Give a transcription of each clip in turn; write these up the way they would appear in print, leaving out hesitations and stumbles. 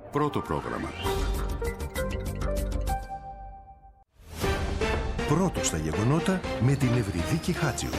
Πρώτο πρόγραμμα. Πρώτο στα γεγονότα με την Ευρυδίκη Χάτζιου.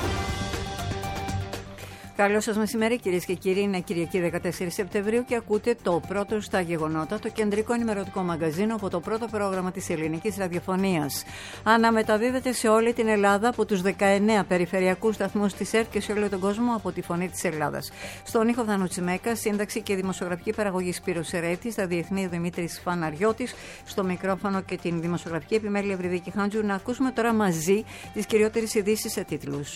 Καλό σας μεσημέρι, κυρίες και κύριοι. Είναι Κυριακή 14 Σεπτεμβρίου και ακούτε το πρώτο στα γεγονότα, το κεντρικό ενημερωτικό μαγκαζίνο από το πρώτο πρόγραμμα της ελληνικής ραδιοφωνίας. Αναμεταδίδεται σε όλη την Ελλάδα από τους 19 περιφερειακούς σταθμούς της ΕΡΤ και σε όλο τον κόσμο από τη Φωνή της Ελλάδας. Στον ήχο Δανού Τσιμέκα, σύνταξη και δημοσιογραφική παραγωγή Σπύρος Ερέτης, στα διεθνή Δημήτρης Φαναριώτης, στο μικρόφωνο και την δημοσιογραφική επιμέλεια Ευρυδίκη Χάντζου. Να ακούσουμε τώρα μαζί τις κυριότερες ειδήσεις σε τίτλους.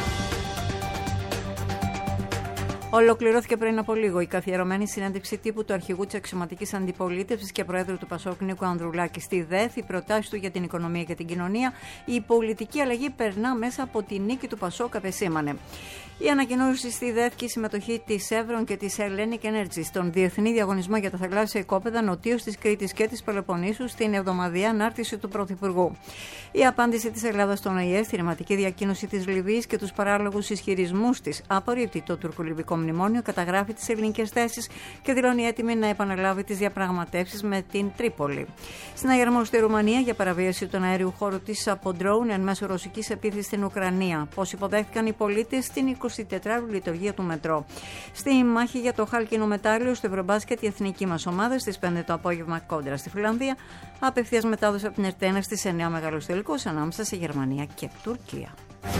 Ολοκληρώθηκε πριν από λίγο η καθιερωμένη συνέντευξη τύπου του αρχηγού της αξιωματικής αντιπολίτευσης και προέδρου του ΠΑΣΟΚ Νίκου Ανδρουλάκη στη ΔΕΘ. Οι προτάσεις του για την οικονομία και την κοινωνία. Η πολιτική αλλαγή περνά μέσα από τη νίκη του ΠΑΣΟΚ, επεσήμανε. Η ανακοινώση στη ΔΕΘ και η συμμετοχή της Εύρον και της Hellenic Energy στον διεθνή διαγωνισμό για τα θαλάσσια οικόπεδα νοτίως της Κρήτης και της Πελοποννήσου στην εβδομαδιαία ανάρτηση του Πρωθυπουργού. Η απάντηση της Ελλάδας στον ΟΗΕ στη ρηματική διακοίνωση της Λιβύης και τους παράλογους ισχυρισμούς της απορρίπτει το τουρκολιβικό μνημόνιο, καταγράφει τις ελληνικές θέσεις και δηλώνει έτοιμη να επαναλάβει τις διαπραγματεύσεις με την Τρίπολη. Συναγερμό στη Ρουμανία για παραβίαση του αέριου χώρου της από ντρόουν εν μέσω ρωσικής επίθεσης στην Ουκρανία. Πώς υποδέχτηκαν οι πολίτες στην 24ωρη λειτουργία του μετρό. Στη μάχη για το χάλκινο μετάλλιο στο Ευρωμπάσκετ, η εθνική μας ομάδα στις 5 το απόγευμα κόντρα στη Φιλανδία. Απευθείας μετάδοση από την ΕΡΤ1 στις 9 μεγάλος τελικός ανάμεσα σε Γερμανία και Τουρκία.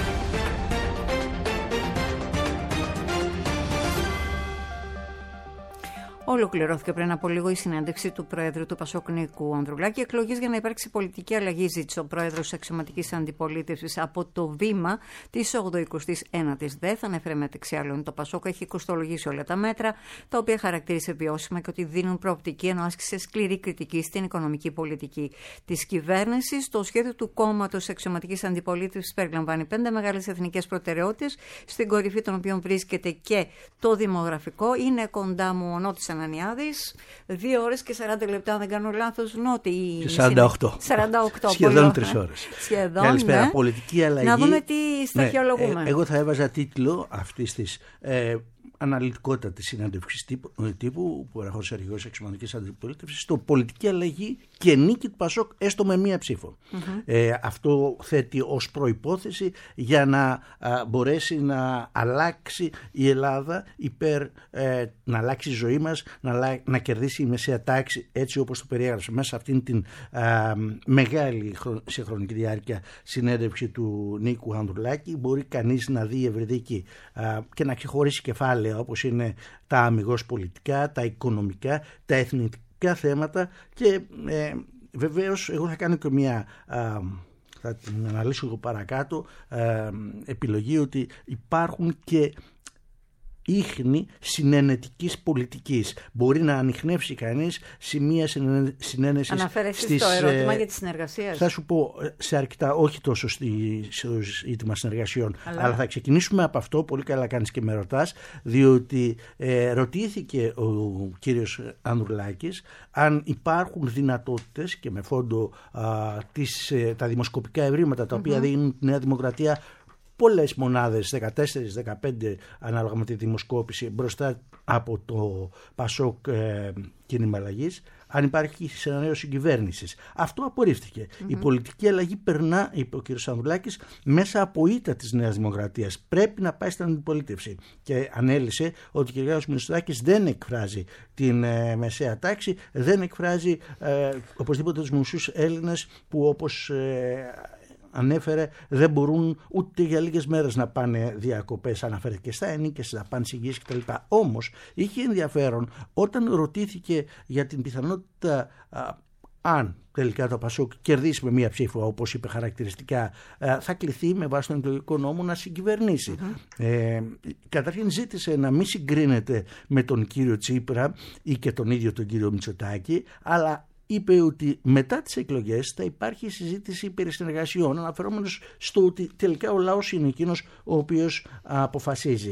Ολοκληρώθηκε πριν από λίγο η συνέντευξη του Προέδρου του ΠΑΣΟΚ Νίκου Ανδρουλάκη. Εκλογές για να υπάρξει πολιτική αλλαγή, ζήτησε ο Πρόεδρος της αξιωματικής αντιπολίτευσης από το βήμα της 89ης ΔΕΘ. Ανέφερε μεταξύ άλλων το ΠΑΣΟΚ έχει κοστολογήσει όλα τα μέτρα, τα οποία χαρακτήρισε βιώσιμα και ότι δίνουν προοπτική, ενώ άσκησε σκληρή κριτική στην οικονομική πολιτική της κυβέρνησης. Το σχέδιο του κόμματος της αξιωματικής αντιπολίτευσης περιλαμβάνει 5 μεγάλες εθνικές προτεραιότητες, στην κορυφή των οποίων βρίσκεται και το δημογραφικό. Είναι κοντά μου ο Νότης Ανανιάδης, 2 ώρες και 40 λεπτά, αν δεν κάνω λάθος, Νότι. 48. Σχεδόν 3 ώρες. Σχεδόν, καλησπέρα. Ναι. Πολιτική αλλαγή. Να δούμε τι στοιχειολογούμε. Εγώ θα έβαζα τίτλο αυτής της αναλυτικότητα της συνέντευξης τύπου που ερχόντουσε αρχηγός της αξιωματικής αντιπολίτευσης, στο πολιτική αλλαγή και νίκη του ΠΑΣΟΚ έστω με μία ψήφο. Αυτό θέτει ως προϋπόθεση για να μπορέσει να αλλάξει η Ελλάδα να αλλάξει η ζωή μας, να κερδίσει η μεσαία τάξη έτσι όπως το περιέγραψε μέσα σε αυτήν την μεγάλη σε χρονική διάρκεια συνέντευξη του Νίκου Ανδρουλάκη. Μπορεί κανείς να δει Ευρυδίκη και να ξεχωρίσει κεφάλαια όπως είναι τα αμιγώς πολιτικά, τα οικονομικά, τα εθνικά θέματα και βεβαίως εγώ θα κάνω και θα την αναλύσω εγώ παρακάτω, επιλογή ότι υπάρχουν και ίχνη συνενετικής πολιτικής. Μπορεί να ανιχνεύσει κανείς σημεία συνένεσης. Αναφέρεσαι στο ερώτημα για τη συνεργασία. Θα σου πω σε αρκετά, όχι τόσο στο ζήτημα συνεργασιών, αλλά θα ξεκινήσουμε από αυτό, πολύ καλά κάνεις και με ρωτάς, διότι ρωτήθηκε ο κύριος Ανδρουλάκης αν υπάρχουν δυνατότητες και με φόντο τα δημοσκοπικά ευρήματα τα οποία δίνουν τη Νέα Δημοκρατία πολλές μονάδες, 14-15 ανάλογα με τη δημοσκόπηση, μπροστά από το ΠΑΣΟΚ κίνημα αλλαγής, αν υπάρχει σενάριο συγκυβέρνησης. Αυτό απορρίφθηκε. Η πολιτική αλλαγή περνά, είπε ο κ. Ανδρουλάκης, μέσα από ήττα της Νέας Δημοκρατίας. Πρέπει να πάει στην αντιπολίτευση. Και ανέλησε ότι ο κ. Μητσοτάκης δεν εκφράζει την μεσαία τάξη, δεν εκφράζει οπωσδήποτε τους μισούς Έλληνες που όπως ανέφερε δεν μπορούν ούτε για λίγες μέρες να πάνε διακοπές, αναφέρεται και στα ενίκες, στα πανσυγγίες κτλ. Όμως είχε ενδιαφέρον όταν ρωτήθηκε για την πιθανότητα αν τελικά το ΠΑΣΟΚ κερδίσει με μία ψήφο, όπως είπε χαρακτηριστικά, θα κληθεί με βάση τον εκλογικό νόμο να συγκυβερνήσει. Καταρχήν ζήτησε να μην συγκρίνεται με τον κύριο Τσίπρα ή και τον ίδιο τον κύριο Μητσοτάκη, αλλά είπε ότι μετά τις εκλογές θα υπάρχει συζήτηση περί συνεργασιών, αναφερόμενος στο ότι τελικά ο λαός είναι εκείνος ο οποίος αποφασίζει.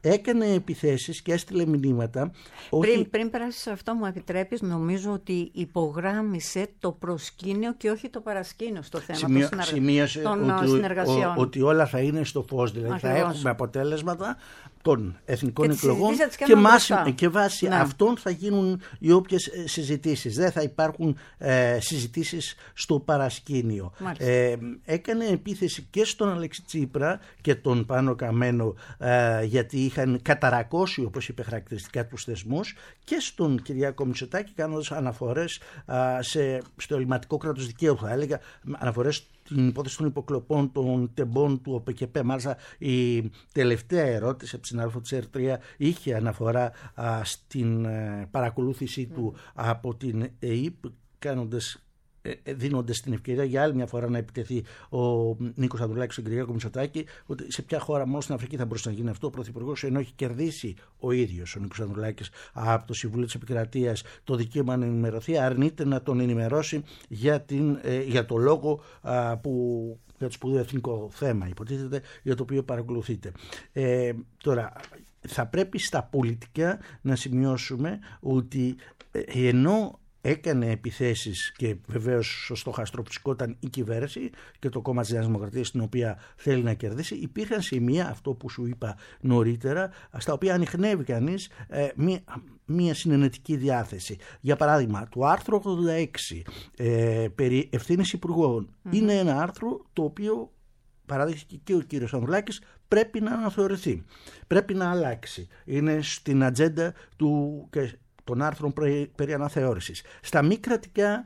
έκανε επιθέσεις και έστειλε μηνύματα. Πριν περάσεις σε αυτό, μου επιτρέπεις, νομίζω ότι υπογράμμισε το προσκήνιο και όχι το παρασκήνιο στο θέμα των συνεργασιών. Ότι όλα θα είναι στο φως, δηλαδή Ακριβώς. θα έχουμε αποτέλεσματα των εθνικών και εκλογών και βάσει αυτών θα γίνουν οι όποιες συζητήσεις. Δεν θα υπάρχουν συζητήσεις στο παρασκήνιο. Έκανε επίθεση και στον Αλέξη Τσίπρα και τον Πάνο Καμένο, γιατί είχαν καταρακώσει, όπως είπε χαρακτηριστικά, τους θεσμούς, και στον Κυριάκο Μητσοτάκη, κάνοντας αναφορές στο ελληματικό κράτος δικαίου, θα έλεγα, αναφορές την υπόθεση των υποκλοπών των τεμπών του ΟΠΚΠ. Μάλιστα η τελευταία ερώτηση από την συνάδελφο της ΕΡΤΡΙΑ είχε αναφορά στην παρακολούθησή του από την ΕΕΠ, δίνοντας την ευκαιρία για άλλη μια φορά να επιτεθεί ο Νίκος Ανδρουλάκης στον Κυριάκο Μητσοτάκη, ότι σε ποια χώρα μόνο στην Αφρική θα μπορούσε να γίνει αυτό. Ο Πρωθυπουργός, ενώ έχει κερδίσει ο ίδιος ο Νίκος Ανδρουλάκης από το Συμβούλιο της Επικρατείας το δικαίωμα να ενημερωθεί, αρνείται να τον ενημερώσει για το λόγο για το σπουδαίο εθνικό θέμα, υποτίθεται, για το οποίο παρακολουθείτε. Τώρα, θα πρέπει στα πολιτικά να σημειώσουμε ότι ενώ έκανε επιθέσεις και βεβαίως στο χαστροπιστικό ήταν η κυβέρνηση και το κόμμα της Νέας Δημοκρατίας, την οποία θέλει να κερδίσει, υπήρχαν σημεία, αυτό που σου είπα νωρίτερα, στα οποία ανιχνεύει κανείς μία συνενετική διάθεση. Για παράδειγμα, το άρθρο 86 περί ευθύνης υπουργών είναι ένα άρθρο το οποίο παραδείχθηκε και ο κύριος Ανδρουλάκης, πρέπει να αναθεωρηθεί, πρέπει να αλλάξει. Είναι στην ατζέντα των άρθρων περί αναθεώρησης. Στα μη κρατικά,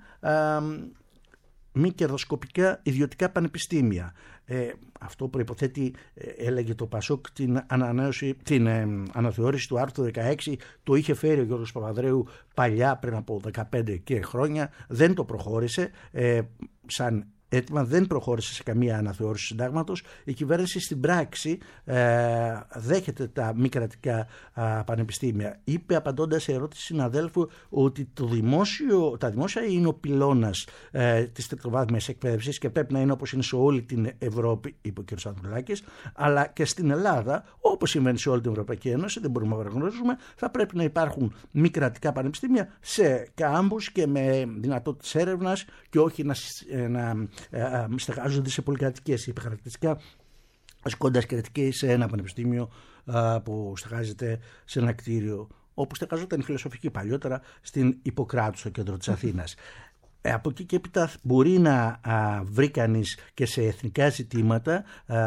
μη κερδοσκοπικά ιδιωτικά πανεπιστήμια. Αυτό προϋποθέτει, έλεγε το ΠΑΣΟΚ, την αναθεώρηση του άρθρου 16. Το είχε φέρει ο Γιώργος Παπανδρέου παλιά, πριν από 15 και χρόνια. Δεν το προχώρησε σαν έτοιμα, δεν προχώρησε σε καμία αναθεώρηση του συντάγματος. Η κυβέρνηση στην πράξη δέχεται τα μη κρατικά πανεπιστήμια. Είπε, απαντώντας σε ερώτηση συναδέλφου, ότι τα δημόσια είναι ο πυλώνας της τριτοβάθμιας εκπαίδευσης και πρέπει να είναι όπως είναι σε όλη την Ευρώπη, είπε ο κ. Ανδρουλάκης, αλλά και στην Ελλάδα, όπως συμβαίνει σε όλη την Ευρωπαϊκή Ένωση, δεν μπορούμε να παραγνωρίζουμε, θα πρέπει να υπάρχουν μη κρατικά πανεπιστήμια σε κάμπους και με δυνατότητες έρευνας και όχι να στεγάζονται σε πολυκρατικές, είπε χαρακτηριστικά, ασκώντας κριτική σε ένα πανεπιστήμιο που στεγάζεται σε ένα κτίριο όπου στεγαζόταν η φιλοσοφική παλιότερα, στην Ιπποκράτου, στο κέντρο της Αθήνας. Από εκεί και έπειτα μπορεί να βρει κανείς και σε εθνικά ζητήματα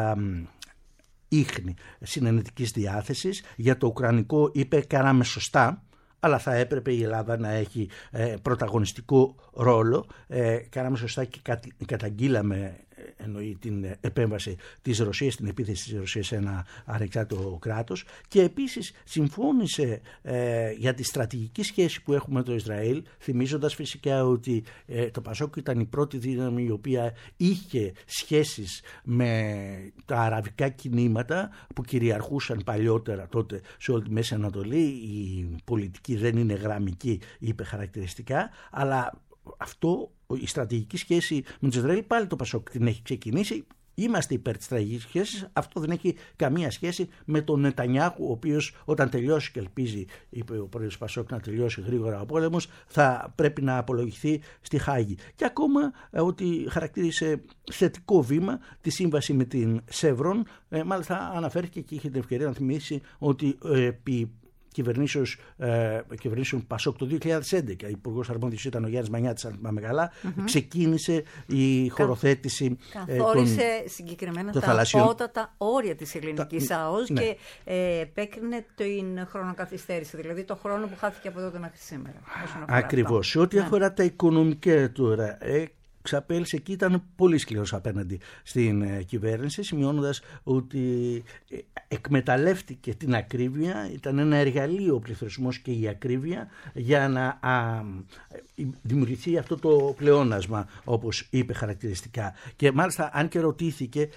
ίχνη συνενετικής διάθεσης. Για το ουκρανικό είπε, κάναμε σωστά, αλλά θα έπρεπε η Ελλάδα να έχει πρωταγωνιστικό ρόλο. Κάναμε σωστά και καταγγείλαμε, εννοεί, την επέμβαση της Ρωσίας, την επίθεση της Ρωσίας σε ένα ανεξάρτητο κράτος, και επίσης συμφώνησε για τη στρατηγική σχέση που έχουμε με το Ισραήλ, θυμίζοντας φυσικά ότι το ΠΑΣΟΚ ήταν η πρώτη δύναμη η οποία είχε σχέσεις με τα αραβικά κινήματα που κυριαρχούσαν παλιότερα τότε σε όλη τη Μέση Ανατολή. Η πολιτική δεν είναι γραμμική, είπε χαρακτηριστικά, αλλά η στρατηγική σχέση με το Ισραήλ πάλι το ΠΑΣΟΚ την έχει ξεκινήσει. Είμαστε υπέρ της στρατηγικής σχέσης. Αυτό δεν έχει καμία σχέση με τον Νετανιάχου, ο οποίος όταν τελειώσει, και ελπίζει, είπε ο πρόεδρος του ΠΑΣΟΚ, να τελειώσει γρήγορα ο πόλεμος, θα πρέπει να απολογηθεί στη Χάγη. Και ακόμα ότι χαρακτήρισε θετικό βήμα τη σύμβαση με την Σεύρον. Μάλιστα αναφέρθηκε και είχε την ευκαιρία να θυμίσει ότι επί κυβερνήσεων ΠΑΣΟΚ το 2011, υπουργός αρμόδιος ήταν ο Γιάννης Μανιάτης, αν πάμε καλά, ξεκίνησε η χωροθέτηση. Καθόρισε συγκεκριμένα τα απότατα όρια της ελληνικής ΑΟΣ και επέκρινε την χρονοκαθυστέρηση, δηλαδή το χρόνο που χάθηκε από τότε μέχρι σήμερα. Ακριβώς. Σε ό,τι αφορά τα οικονομικά τώρα, ξαπέλυσε και ήταν πολύ σκληρός απέναντι στην κυβέρνηση, σημειώνοντας ότι εκμεταλλεύτηκε την ακρίβεια, ήταν ένα εργαλείο ο πληθωρισμός και η ακρίβεια για να δημιουργηθεί αυτό το πλεόνασμα, όπως είπε χαρακτηριστικά. Και μάλιστα, αν και ρωτήθηκε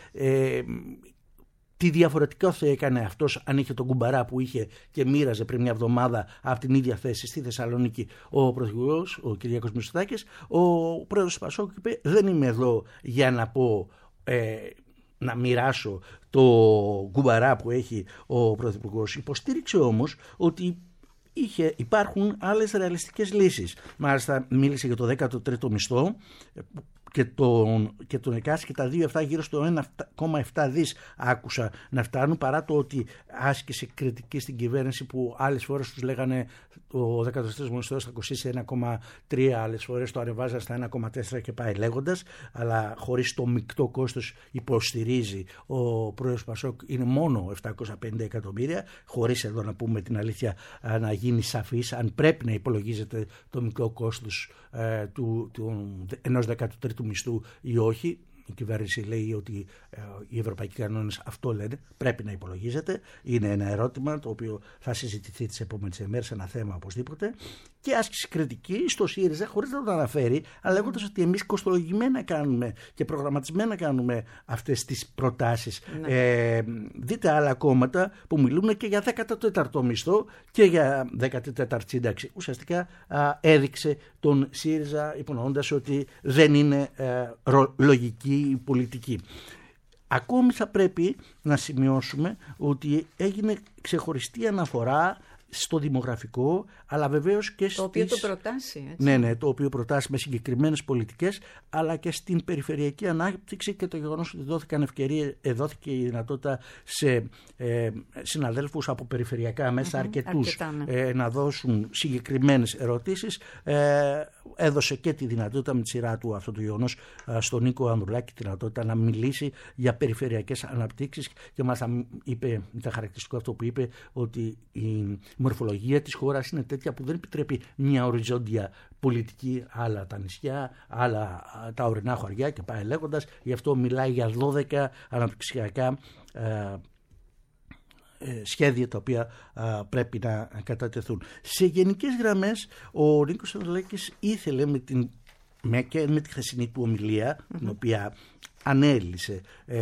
τι διαφορετικό θα έκανε αυτός αν είχε τον κουμπαρά που είχε και μοίραζε πριν μια εβδομάδα από την ίδια θέση στη Θεσσαλονίκη ο πρωθυπουργός, ο Κυριάκος Μητσοτάκης, ο πρόεδρος του ΠΑΣΟΚ είπε, δεν είμαι εδώ για να πω να μοιράσω το γκουμπαρά που έχει ο Πρωθυπουργός. Υποστήριξε όμως ότι υπάρχουν άλλες ρεαλιστικές λύσεις. Μάλιστα μίλησε για το 13ο μισθό και τον ΕΚΑΣ και τα 2,7 γύρω στο 1,7 δις άκουσα να φτάνουν, παρά το ότι άσκησε κριτική στην κυβέρνηση που άλλες φορές τους λέγανε ο 13ος μισθός θα κοστίσει 1,3, άλλες φορές το ανεβάζαν στα 1,4 και πάει λέγοντας, αλλά χωρίς το μεικτό κόστος υποστηρίζει ο πρόεδρος Πασόκ είναι μόνο 750 εκατομμύρια, χωρίς εδώ να πούμε την αλήθεια να γίνει σαφής αν πρέπει να υπολογίζεται το μεικτό κόστος ενός 13ου μισθού ή όχι. Η κυβέρνηση λέει ότι οι ευρωπαϊκοί κανόνες αυτό λένε, πρέπει να υπολογίζεται. Είναι ένα ερώτημα το οποίο θα συζητηθεί τις επόμενες ημέρες, ένα θέμα οπωσδήποτε. Και άσκηση κριτική στο ΣΥΡΙΖΑ, χωρίς να το αναφέρει, αλλά λέγοντας ότι εμείς κοστολογημένα κάνουμε και προγραμματισμένα κάνουμε αυτές τις προτάσεις. Ναι. Δείτε άλλα κόμματα που μιλούν και για 14ο μισθό και για 14η σύνταξη. Ουσιαστικά έδειξε τον ΣΥΡΙΖΑ υπονοώντας ότι δεν είναι λογική η πολιτική. Ακόμη θα πρέπει να σημειώσουμε ότι έγινε ξεχωριστή αναφορά στο δημογραφικό, αλλά βεβαίως και το οποίο το προτάσει. Έτσι. Ναι, το οποίο προτάσει με συγκεκριμένες πολιτικές, αλλά και στην περιφερειακή ανάπτυξη και το γεγονός ότι δόθηκε η δυνατότητα σε συναδέλφους από περιφερειακά μέσα, αρκετούς, να δώσουν συγκεκριμένες ερωτήσεις. Έδωσε και τη δυνατότητα με τη σειρά του αυτό το γεγονός στον Νίκο Ανδρουλάκη τη δυνατότητα να μιλήσει για περιφερειακές αναπτύξεις και μάλιστα είπε, ήταν χαρακτηριστικό αυτό που είπε, ότι η μορφολογία της χώρας είναι τέτοια που δεν επιτρέπει μια οριζόντια πολιτική, άλλα τα νησιά, άλλα τα ορεινά χωριά και πάει λέγοντας. Γι' αυτό μιλάει για 12 αναπτυξιακά σχέδια τα οποία πρέπει να κατατεθούν. Σε γενικές γραμμές ο Νίκος Ανδρουλάκης ήθελε με τη χθεσινή του ομιλία, την οποία ανέλυσε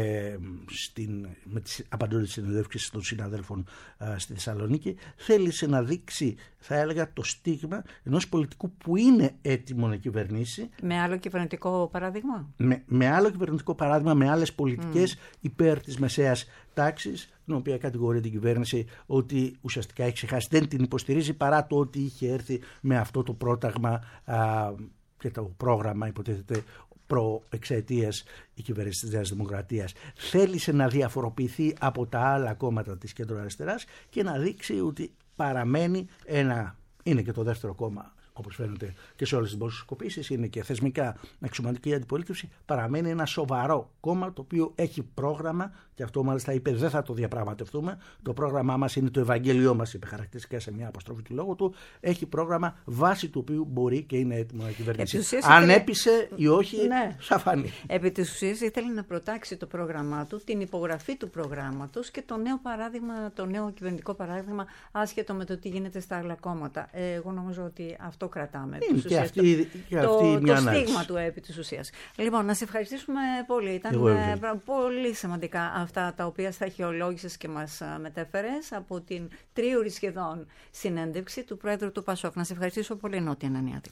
με τις απαντώντες συνεντεύξεις των συναδέλφων στη Θεσσαλονίκη, θέλησε να δείξει, θα έλεγα, το στίγμα ενός πολιτικού που είναι έτοιμο να κυβερνήσει. Με άλλο κυβερνητικό παράδειγμα. Με άλλο κυβερνητικό παράδειγμα, με άλλες πολιτικές υπέρ της μεσαίας τάξης, την οποία κατηγορεί την κυβέρνηση ότι ουσιαστικά έχει ξεχάσει, δεν την υποστηρίζει παρά το ότι είχε έρθει με αυτό το πρόταγμα και το πρόγραμμα υποτίθεται προεξαιτίας η κυβέρνηση της Νέας Δημοκρατίας. Θέλησε να διαφοροποιηθεί από τα άλλα κόμματα της κέντρο-αριστεράς και να δείξει ότι παραμένει είναι και το δεύτερο κόμμα, όπως φαίνεται και σε όλες τις δημοσκοπήσεις, είναι και θεσμικά αξιωματική αντιπολίτευση, παραμένει ένα σοβαρό κόμμα το οποίο έχει πρόγραμμα, και αυτό μάλιστα είπε δεν θα το διαπραγματευτούμε. Το πρόγραμμά μας είναι το Ευαγγέλιό μας, είπε χαρακτηριστικά σε μια αποστροφή του λόγου του. Έχει πρόγραμμα βάσει του οποίου μπορεί και είναι έτοιμο να κυβερνήσει. Αν έπεισε ή όχι, θα φανεί. Επί της ουσίας ήθελε να προτάξει το πρόγραμμά του, την υπογραφή του προγράμματος και το νέο παράδειγμα, το νέο κυβερνητικό παράδειγμα, άσχετο με το τι γίνεται στα άλλα κόμματα. Εγώ νομίζω ότι αυτό κρατάμε. Και αυτή το στίγμα του επί της ουσίας. Λοιπόν, να σε ευχαριστήσουμε πολύ. Ήταν πολύ σημαντικά αυτά τα οποία σταχυολόγησες και μας μετέφερες από την τρίωρη σχεδόν συνέντευξη του Πρόεδρου του Πασόκ. Να σε ευχαριστήσω πολύ, Νότια Ανανιάτη.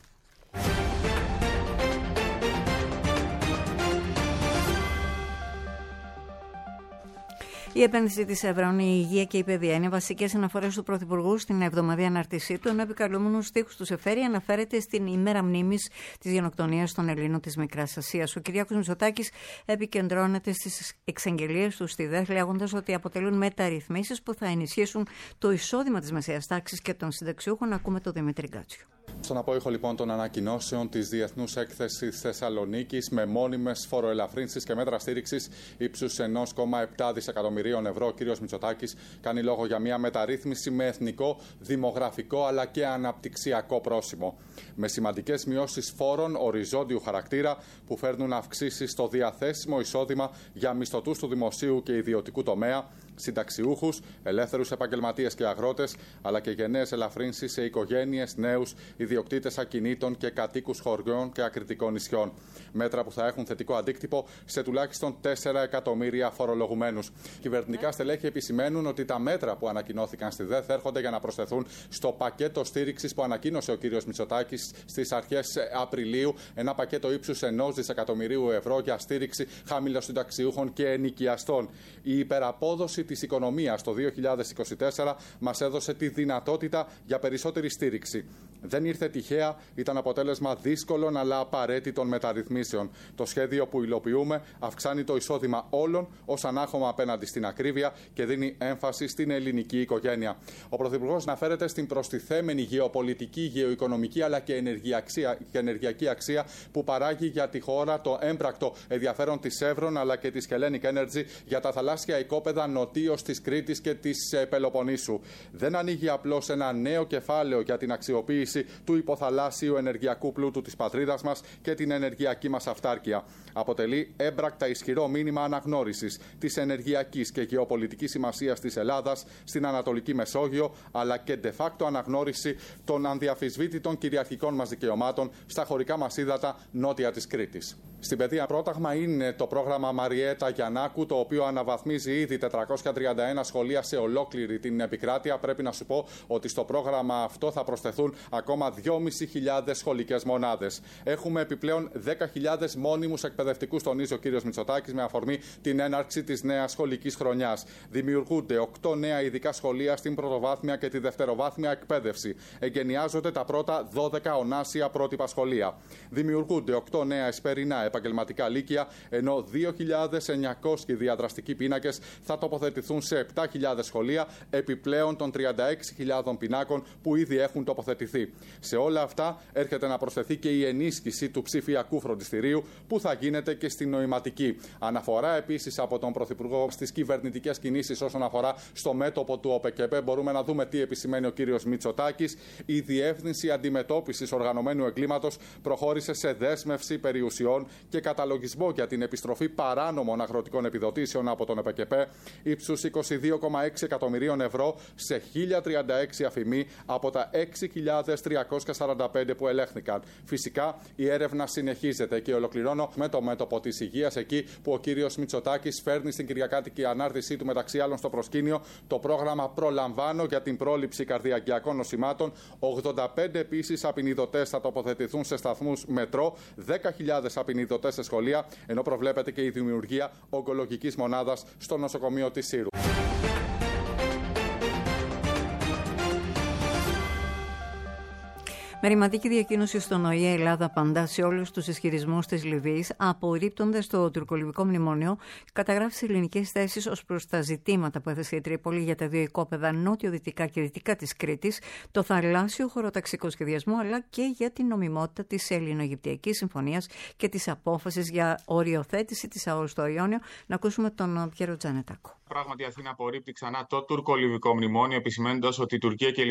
Η επένδυση της Εύραων, η υγεία και η παιδεία είναι βασικές αναφορές του Πρωθυπουργού στην εβδομαδιαία αναρτησή του, ενώ επικαλούμενος στίχους του Σεφέρη αναφέρεται στην ημέρα μνήμης της γενοκτονίας των Ελλήνων της Μικράς Ασίας. Ο Κυριάκος Μητσοτάκης επικεντρώνεται στις εξαγγελίες του στη ΔΕΘ, λέγοντας ότι αποτελούν μεταρρυθμίσεις που θα ενισχύσουν το εισόδημα της μεσαίας τάξης και των συνταξιούχων. Ακούμε τον Δημήτρη Γκάτσιο. Στον απόϊχο λοιπόν των ανακοινώσεων της Διεθνούς Έκθεσης Θεσσαλονίκης με μόνιμες φοροελαφρύνσεις και μέτρα στήριξης ύψους 1,7 δισεκατομμυρίων ευρώ, ο κ. Μητσοτάκης κάνει λόγο για μια μεταρρύθμιση με εθνικό, δημογραφικό αλλά και αναπτυξιακό πρόσημο. Με σημαντικές μειώσεις φόρων οριζόντιου χαρακτήρα που φέρνουν αυξήσεις στο διαθέσιμο εισόδημα για μισθωτούς του δημοσίου και ιδιωτικού τομέα, συνταξιούχους, ελεύθερους επαγγελματίες και αγρότες, αλλά και γενναίες ελαφρύνσεις σε οικογένειες, νέους, ιδιοκτήτες ακινήτων και κατοίκους χωριών και ακριτικών νησιών. Μέτρα που θα έχουν θετικό αντίκτυπο σε τουλάχιστον 4 εκατομμύρια φορολογουμένους. Κυβερνητικά στελέχη επισημαίνουν ότι τα μέτρα που ανακοινώθηκαν στη ΔΕΘ έρχονται για να προσθεθούν στο πακέτο στήριξης που ανακοίνωσε ο κ. Μητσοτάκης στις αρχές Απριλίου. Ένα πακέτο ύψους 1 δισεκατομμυρίου ευρώ για στήριξη χαμηλοσυνταξιούχων και ενοικιαστών. Η υπεραπόδοση της οικονομίας το 2024 μας έδωσε τη δυνατότητα για περισσότερη στήριξη. Δεν ήρθε τυχαία, ήταν αποτέλεσμα δύσκολων αλλά απαραίτητων μεταρρυθμίσεων. Το σχέδιο που υλοποιούμε αυξάνει το εισόδημα όλων ως ανάχωμα απέναντι στην ακρίβεια και δίνει έμφαση στην ελληνική οικογένεια. Ο Πρωθυπουργός αναφέρεται στην προστιθέμενη γεωπολιτική, γεωοικονομική αλλά και ενεργειακή αξία που παράγει για τη χώρα το έμπρακτο ενδιαφέρον της Chevron αλλά και της Hellenic Energy για τα θαλάσσια οικόπεδα νοτίως της Κρήτης και της Πελοποννήσου. Δεν ανοίγει απλώς ένα νέο κεφάλαιο για την αξιοποίηση του υποθαλάσσιου ενεργειακού πλούτου της πατρίδας μας και την ενεργειακή μας αυτάρκεια. Αποτελεί έμπρακτα ισχυρό μήνυμα αναγνώρισης της ενεργειακής και γεωπολιτικής σημασίας της Ελλάδας στην Ανατολική Μεσόγειο, αλλά και de facto αναγνώριση των ανδιαφυσβήτητων κυριαρχικών μας δικαιωμάτων στα χωρικά μας ύδατα νότια της Κρήτης. Στην παιδεία πρόταγμα είναι το πρόγραμμα Μαριέτα Γιαννάκου, το οποίο αναβαθμίζει ήδη 431 σχολεία σε ολόκληρη την επικράτεια. Πρέπει να σου πω ότι στο πρόγραμμα αυτό θα προσθεθούν ακόμα 2.500 σχολικές μονάδες. Έχουμε επιπλέον 10.000 μόνιμους εκπαιδευτικούς, τονίζει ο κ. Μητσοτάκης, με αφορμή την έναρξη της νέας σχολικής χρονιάς. Δημιουργούνται 8 νέα ειδικά σχολεία στην πρωτοβάθμια και τη δευτεροβάθμια εκπαίδευση. Εγκαινιάζονται τα πρώτα 12 ονάσια πρότυπα σχολεία. Δημιουργούνται 8 νέα εσπερινά επαγγελματικά λύκεια, ενώ 2.900 διαδραστικοί πίνακες θα τοποθετηθούν σε 7.000 σχολεία, επιπλέον των 36.000 πινάκων που ήδη έχουν τοποθετηθεί. Σε όλα αυτά έρχεται να προσθεθεί και η ενίσχυση του ψηφιακού φροντιστηρίου που θα γίνεται και στην νοηματική. Αναφορά επίσης από τον Πρωθυπουργό στις κυβερνητικές κινήσεις όσον αφορά στο μέτωπο του ΟΠΕΚΕΠΕ. Μπορούμε να δούμε τι επισημαίνει ο κ. Μητσοτάκης. Η Διεύθυνση Αντιμετώπισης Οργανωμένου Εγκλήματος προχώρησε σε δέσμευση περιουσιών και καταλογισμό για την επιστροφή παράνομων αγροτικών επιδοτήσεων από τον ΟΠΕΚΕΠΕ ύψους 22,6 εκατομμυρίων ευρώ σε 1.036 αφημί από τα 6.345 που ελέγχθηκαν. Φυσικά η έρευνα συνεχίζεται και ολοκληρώνω με το μέτωπο της υγείας, εκεί που ο κύριος Μητσοτάκης φέρνει στην κυριακάτικη ανάρτησή του μεταξύ άλλων στο προσκήνιο το πρόγραμμα Προλαμβάνω για την πρόληψη καρδιακιακών νοσημάτων. 85 επίσης απεινιδωτές θα τοποθετηθούν σε σταθμούς μετρό, 10.000 απεινιδωτές σε σχολεία, ενώ προβλέπεται και η δημιουργία ογκολογικής μονάδας στο νοσοκομείο της Σύρου. Με ρηματική διακοίνωση στον ΟΗΕ, η Ελλάδα απαντά σε όλους τους ισχυρισμούς της Λιβύης, απορρίπτοντας το τουρκολιβικό μνημόνιο, καταγράφει τις ελληνικές θέσεις ως προς τα ζητήματα που έθεσε η Τρίπολη για τα δύο οικόπεδα νότιο-δυτικά και δυτικά της Κρήτης, το θαλάσσιο χωροταξικό σχεδιασμό, αλλά και για την νομιμότητα της Ελληνο-Αιγυπτιακής Συμφωνίας και της απόφασης για οριοθέτηση της ΑΟΣ στο Ιόνιο. Να ακούσουμε τον Πιέρο Τζανετάκο. Πράγματι, η Αθήνα απορρίπτει ξανά το τουρκολιβικό μνημόνιο, επισημένοντας ότι η Τουρκία και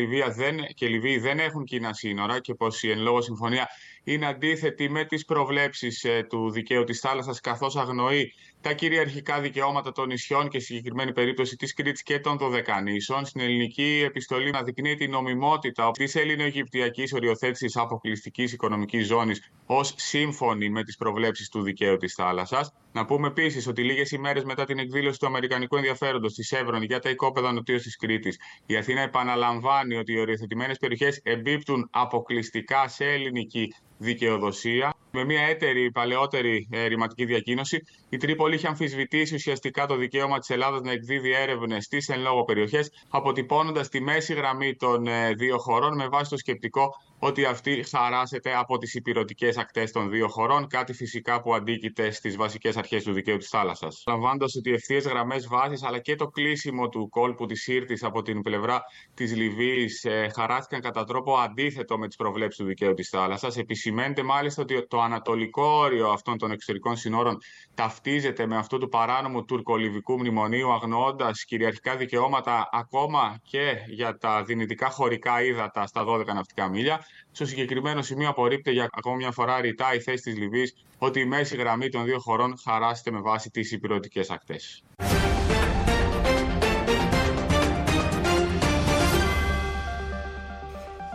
η Λιβύη δεν έχουν κοινά σύνορα και πως η εν λόγω συμφωνία είναι αντίθετη με τις προβλέψεις του δικαίου της θάλασσας, καθώς αγνοεί τα κυριαρχικά δικαιώματα των νησιών και στη συγκεκριμένη περίπτωση της Κρήτης και των Δωδεκανήσων. Στην ελληνική επιστολή αναδεικνύει την νομιμότητα της ελληνο-αιγυπτιακής οριοθέτησης αποκλειστικής οικονομικής ζώνης ως σύμφωνη με τις προβλέψεις του δικαίου της θάλασσας. Να πούμε επίσης ότι λίγες ημέρες μετά την εκδήλωση του αμερικανικού ενδιαφέροντος της Chevron για τα οικόπεδα νοτίως της Κρήτης, η Αθήνα επαναλαμβάνει ότι οι οριοθετημένες περιοχές εμπίπτουν αποκλειστικά σε ελληνική δικαιοδοσία. Με μια παλαιότερη ρηματική διακοίνωση, η Τρίπολη είχε αμφισβητήσει ουσιαστικά το δικαίωμα της Ελλάδας να εκδίδει έρευνες στις εν λόγω περιοχές, αποτυπώνοντας τη μέση γραμμή των δύο χωρών με βάση το σκεπτικό ότι αυτή χαράσεται από τις ηπειρωτικές ακτές των δύο χωρών, κάτι φυσικά που αντίκειται στις βασικές αρχές του δικαίου της θάλασσας. Λαμβάνοντας ότι οι ευθείες γραμμές βάσης αλλά και το κλείσιμο του κόλπου της Σύρτης από την πλευρά της Λιβύης χαράστηκαν κατά τρόπο αντίθετο με τις προβλέψεις του δικαίου της θάλασσας. Επισημαίνεται μάλιστα ότι το ανατολικό όριο αυτών των εξωτερικών συνόρων ταυτίζεται με αυτό του παράνομου τουρκολιβικού μνημονίου, αγνοώντας κυριαρχικά δικαιώματα ακόμα και για τα δυνητικά χωρικά ύδατα στα 12 ναυτικά μίλια. Στο συγκεκριμένο σημείο απορρίπτεται για ακόμα μια φορά ρητά η θέση της Λιβύης ότι η μέση γραμμή των δύο χωρών χαράσεται με βάση τις ηπειρωτικές ακτές.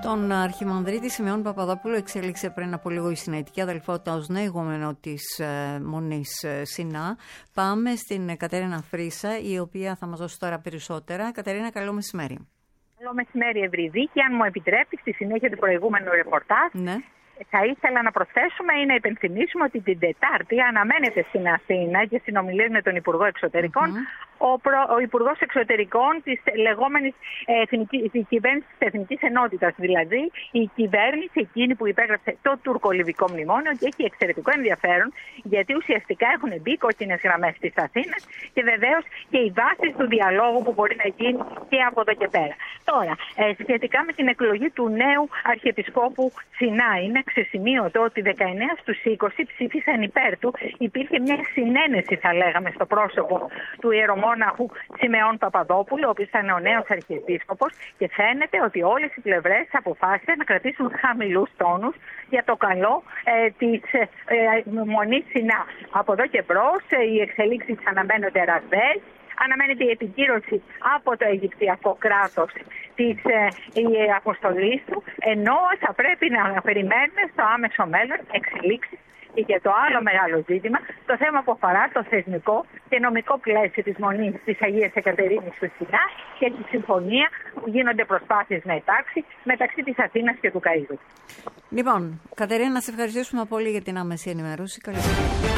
Τον Αρχιμανδρίτη Σιμεών Παπαδόπουλο εξέλιξε πριν από λίγο η Συναητική Αδελφότητα ως νέο ηγούμενο της Μονής Σινά. Πάμε στην Κατερίνα Φρίσα, η οποία θα μας δώσει τώρα περισσότερα. Κατερίνα, καλό μεσημέρι. Καλό μεσημέρι, Ευρυδίκη. Αν μου επιτρέπει, στη συνέχεια του προηγούμενου ρεπορτάζ, ναι, θα ήθελα να προσθέσουμε ή να υπενθυμίσουμε ότι την Τετάρτη αναμένεται στην Αθήνα για συνομιλίες με τον Υπουργό Εξωτερικών ο Υπουργός Εξωτερικών της λεγόμενης κυβέρνησης της Εθνικής Ενότητας, δηλαδή η κυβέρνηση εκείνη που υπέγραψε το τουρκο-λιβικό μνημόνιο, και έχει εξαιρετικό ενδιαφέρον γιατί ουσιαστικά έχουν μπει κόκκινες γραμμές της Αθήνας και βεβαίως και οι βάσεις του διαλόγου που μπορεί να γίνει και από εδώ και πέρα. Τώρα, σχετικά με την εκλογή του νέου Αρχιεπισκόπου Σινά, είναι ξεσημείωτο ότι 19 στους 20 ψήφισαν υπέρ του. Υπήρχε μια συνένεση, θα λέγαμε, στο πρόσωπο του ιερομόναχου Σιμεών Παπαδόπουλου, ο οποίος ήταν ο νέος Αρχιεπίσκοπος, και φαίνεται ότι όλες οι πλευρές αποφάσισαν να κρατήσουν χαμηλούς τόνους για το καλό της Μονής Σινά. Από εδώ και μπρος οι εξελίξεις αναμένονται ραγδαίες. Αναμένεται η επικύρωση από το Αιγυπτιακό κράτος της αποστολής του, ενώ θα πρέπει να περιμένουμε στο άμεσο μέλλον εξελίξεις και για το άλλο μεγάλο ζήτημα, το θέμα που αφορά το θεσμικό και νομικό πλαίσιο της Μονής της Αγίας Εκατερίνης του Σινά και τη συμφωνία που γίνονται προσπάθειες να υπάρξει μεταξύ της Αθήνας και του Καΐρου. Λοιπόν, Κατερίνα, να σε ευχαριστήσουμε πολύ για την άμεση ενημέρωση. Καλησπέρα.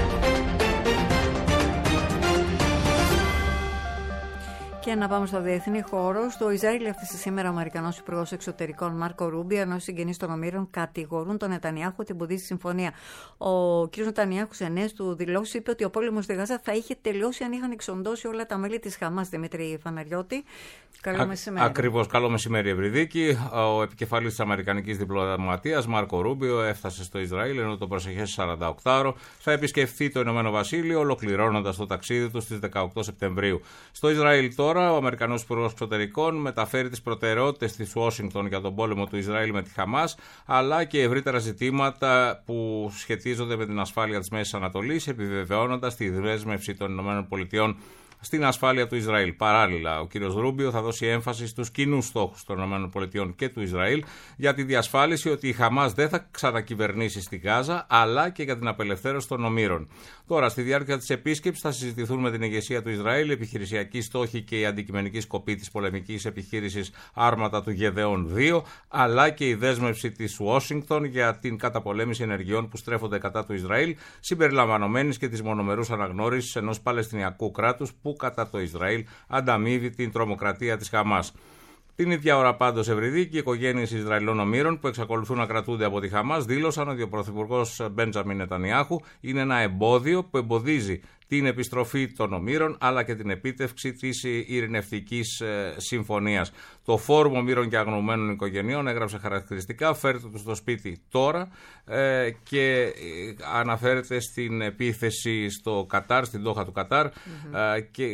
Και να πάμε στο διεθνή χώρο. Στο Ισραήλ έφτασε σήμερα ο Αμερικανός Υπουργός Εξωτερικών Μάρκο Ρούμπιο, ενώ οι συγγενείς των ομήρων κατηγορούν τον Νετανιάχου ότι εμποδίζει τη συμφωνία. Ο κ. Νετανιάχου σε νέες του δηλώσεις είπε ότι ο πόλεμος στη Γάζα θα είχε τελειώσει αν είχαν εξοντώσει όλα τα μέλη της Χαμάς. Δημήτρη Φαναριώτη, καλό μεσημέρι. Ακριβώς, καλό μεσημέρι, Ευρυδίκη. Ο επικεφαλής της Αμερικανικής Διπλωματίας, Μάρκο Ρούμπιο, έφτασε στο Ισραήλ, ενώ το προσεχές 48ωρο θα επισκεφθεί το Ηνωμένο Βασίλειο, ολοκληρώνοντας το ταξίδι του στις 18 Σεπτεμβρίου. Στο Ισραήλ τώρα, ο Αμερικανός Υπουργός Εξωτερικών μεταφέρει τις προτεραιότητες της Ουάσιγκτον για τον πόλεμο του Ισραήλ με τη Χαμάς, αλλά και ευρύτερα ζητήματα που σχετίζονται με την ασφάλεια της Μέσης Ανατολής, επιβεβαιώνοντας τη δέσμευση των ΗΠΑ στην ασφάλεια του Ισραήλ. Παράλληλα, ο κ. Ρούμπιο θα δώσει έμφαση στους κοινούς στόχους των ΗΠΑ και του Ισραήλ για τη διασφάλιση ότι η Χαμάς δεν θα ξανακυβερνήσει στη Γάζα, αλλά και για την απελευθέρωση των ομήρων. Τώρα, στη διάρκεια της επίσκεψης θα συζητηθούν με την ηγεσία του Ισραήλ επιχειρησιακοί στόχοι και η αντικειμενική σκοπή της πολεμικής επιχείρησης Άρματα του Γεδεών 2, αλλά και η δέσμευση της Ουάσιγκτον για την καταπολέμηση ενεργειών που στρέφονται κατά του Ισραήλ, συμπεριλαμβανομένης και της μονομερούς αναγνώρισης ενός Παλαιστινιακού κράτους που κατά το Ισραήλ ανταμείβει την τρομοκρατία της Χαμάς. Την ίδια ώρα πάντως, Ευρυδίκη, οι οικογένειες Ισραηλών ομήρων που εξακολουθούν να κρατούνται από τη Χαμάς δήλωσαν ότι ο πρωθυπουργός Μπέντζαμιν Νετανιάχου είναι ένα εμπόδιο που εμποδίζει την επιστροφή των ομήρων αλλά και την επίτευξη της ειρηνευτικής συμφωνίας. Το Φόρουμ Ομήρων και Αγνοωμένων Οικογενειών έγραψε χαρακτηριστικά: φέρτε τους στο σπίτι τώρα, και αναφέρεται στην επίθεση στο Κατάρ, στην Δόχα του Κατάρ, και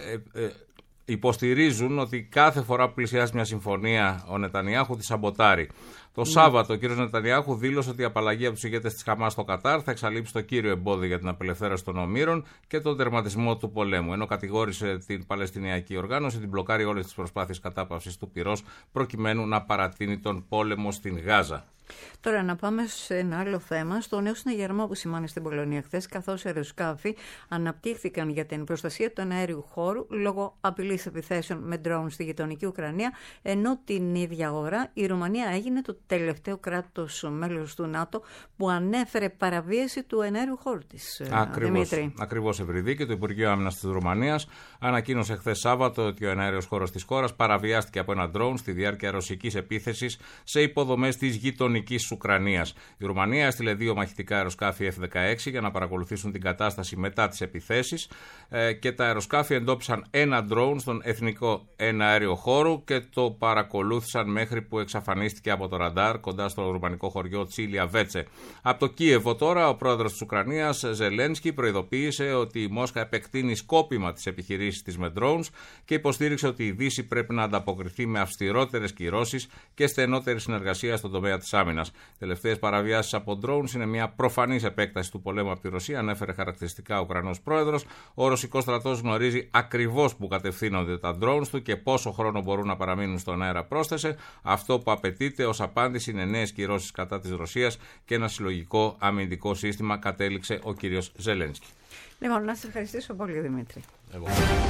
υποστηρίζουν ότι κάθε φορά που πλησιάζει μια συμφωνία ο Νετανιάχου τη σαμποτάρει. Το Σάββατο ο κ. Νετανιάχου δήλωσε ότι η απαλλαγή από τους ηγέτες της Χαμάς στο Κατάρ θα εξαλείψει το κύριο εμπόδιο για την απελευθέρωση των ομήρων και τον τερματισμό του πολέμου, ενώ κατηγόρησε την Παλαιστινιακή οργάνωση ότι μπλοκάρει όλες τις προσπάθειες κατάπαυσης του πυρός προκειμένου να παρατείνει τον πόλεμο στην Γάζα. Τώρα να πάμε σε ένα άλλο θέμα, στο νέο συναγερμό που σημάνει στην Πολωνία χθες, καθώς αεροσκάφη αναπτύχθηκαν για την προστασία του εναέριου χώρου λόγω απειλής επιθέσεων με ντρόουν στη γειτονική Ουκρανία, ενώ την ίδια ώρα η Ρουμανία έγινε το τελευταίο κράτος μέλος του ΝΑΤΟ που ανέφερε παραβίαση του εναέριου χώρου της. Ακριβώς, Ευρυδίκη. Το Υπουργείο Άμυνας της Ρουμανίας ανακοίνωσε χθες Σάββατο ότι ο εναέριος χώρος της χώρας παραβιάστηκε από ένα ντρόουν στη διάρκεια ρωσικής επίθεσης σε υποδομές της γειτονικής Ουκρανίας. Η Ρουμανία έστειλε 2 μαχητικά αεροσκάφη F-16 για να παρακολουθήσουν την κατάσταση μετά τις επιθέσεις, και τα αεροσκάφη εντόπισαν ένα ντρόουν στον εθνικό εναέριο χώρο και το παρακολούθησαν μέχρι που εξαφανίστηκε από το ραντάρ κοντά στο ρουμανικό χωριό Τσίλια Βέτσε. Από το Κίεβο τώρα, ο πρόεδρος της Ουκρανίας, Ζελένσκι, προειδοποίησε ότι η Μόσχα επεκτείνει σκόπιμα τις επιχειρήσεις της με drones και υποστήριξε ότι η Δύση πρέπει να ανταποκριθεί με αυστηρότερες κυρώσεις και στενότερη συνεργασία στον τομέα της άμυνας. άμυνας. Τελευταίες παραβιάσεις από drones είναι μια προφανής επέκταση του πολέμου από τη Ρωσία, ανέφερε χαρακτηριστικά ο Ουκρανός πρόεδρος. Ο Ρωσικός στρατός γνωρίζει ακριβώς που κατευθύνονται τα drones του και πόσο χρόνο μπορούν να παραμείνουν στον αέρα, πρόσθεσε. Αυτό που απαιτείται ως απάντηση είναι νέες κυρώσεις κατά της Ρωσίας και ένα συλλογικό αμυντικό σύστημα, κατέληξε ο κύριος Ζελένσκι. Λοιπόν, να σας ευχαριστήσω πολύ, Δημήτρη. Εγώ.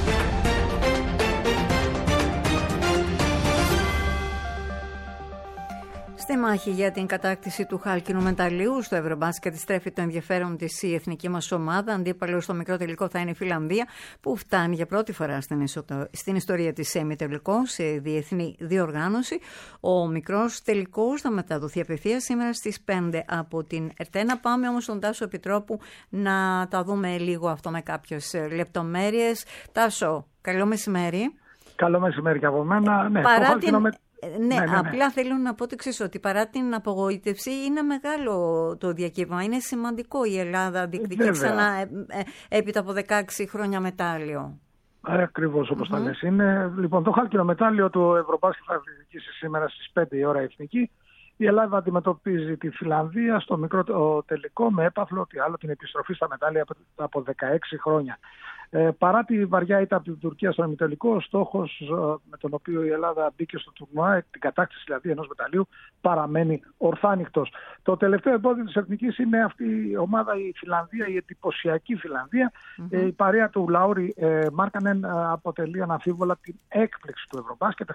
Στη μάχη για την κατάκτηση του χάλκινου μεταλλίου στο Ευρωμπάσκετ στρέφει το ενδιαφέρον της η εθνική μας ομάδα. Αντίπαλο στο μικρό τελικό θα είναι η Φιλανδία, που φτάνει για πρώτη φορά στην ιστορία της σε ημιτελικό, σε διεθνή διοργάνωση. Ο μικρός τελικός θα μεταδοθεί απευθείας σήμερα στις 5 από την ΕΡΤΕ. Πάμε όμως στον Τάσο Επιτρόπου να τα δούμε λίγο αυτό με κάποιες λεπτομέρειες. Τάσο, καλό μεσημέρι. Καλό μεσημέρι και από μένα. Ναι, Ναι, απλά θέλω να πω το εξής, ότι παρά την απογοήτευση είναι μεγάλο το διακύβευμα. Είναι σημαντικό η Ελλάδα διεκδικεί ξανά έπειτα από 16 χρόνια μετάλλιο. Ακριβώς όπως τα λες. Είναι, λοιπόν, το χάλκινο μετάλλιο του Ευρωμπάσκετ θα διεκδικήσει σήμερα στις 5 η ώρα εθνική. Η Ελλάδα αντιμετωπίζει τη Φιλανδία στο μικρό τελικό με έπαθλο ότι άλλο την επιστροφή στα μετάλλια από 16 χρόνια. Παρά τη βαριά ήττα από την Τουρκία στο ημιτελικό, ο στόχος με τον οποίο η Ελλάδα μπήκε στο τουρνουά, την κατάκτηση δηλαδή ενός μεταλλίου, παραμένει ορθάνυχτος. Το τελευταίο εμπόδιο της εθνικής είναι αυτή η ομάδα, η Φιλανδία, η εντυπωσιακή Φιλανδία. Η παρέα του Λαούρι Μάρκανεν αποτελεί αναμφίβολα την έκπληξη του Ευρωμπάσκετ,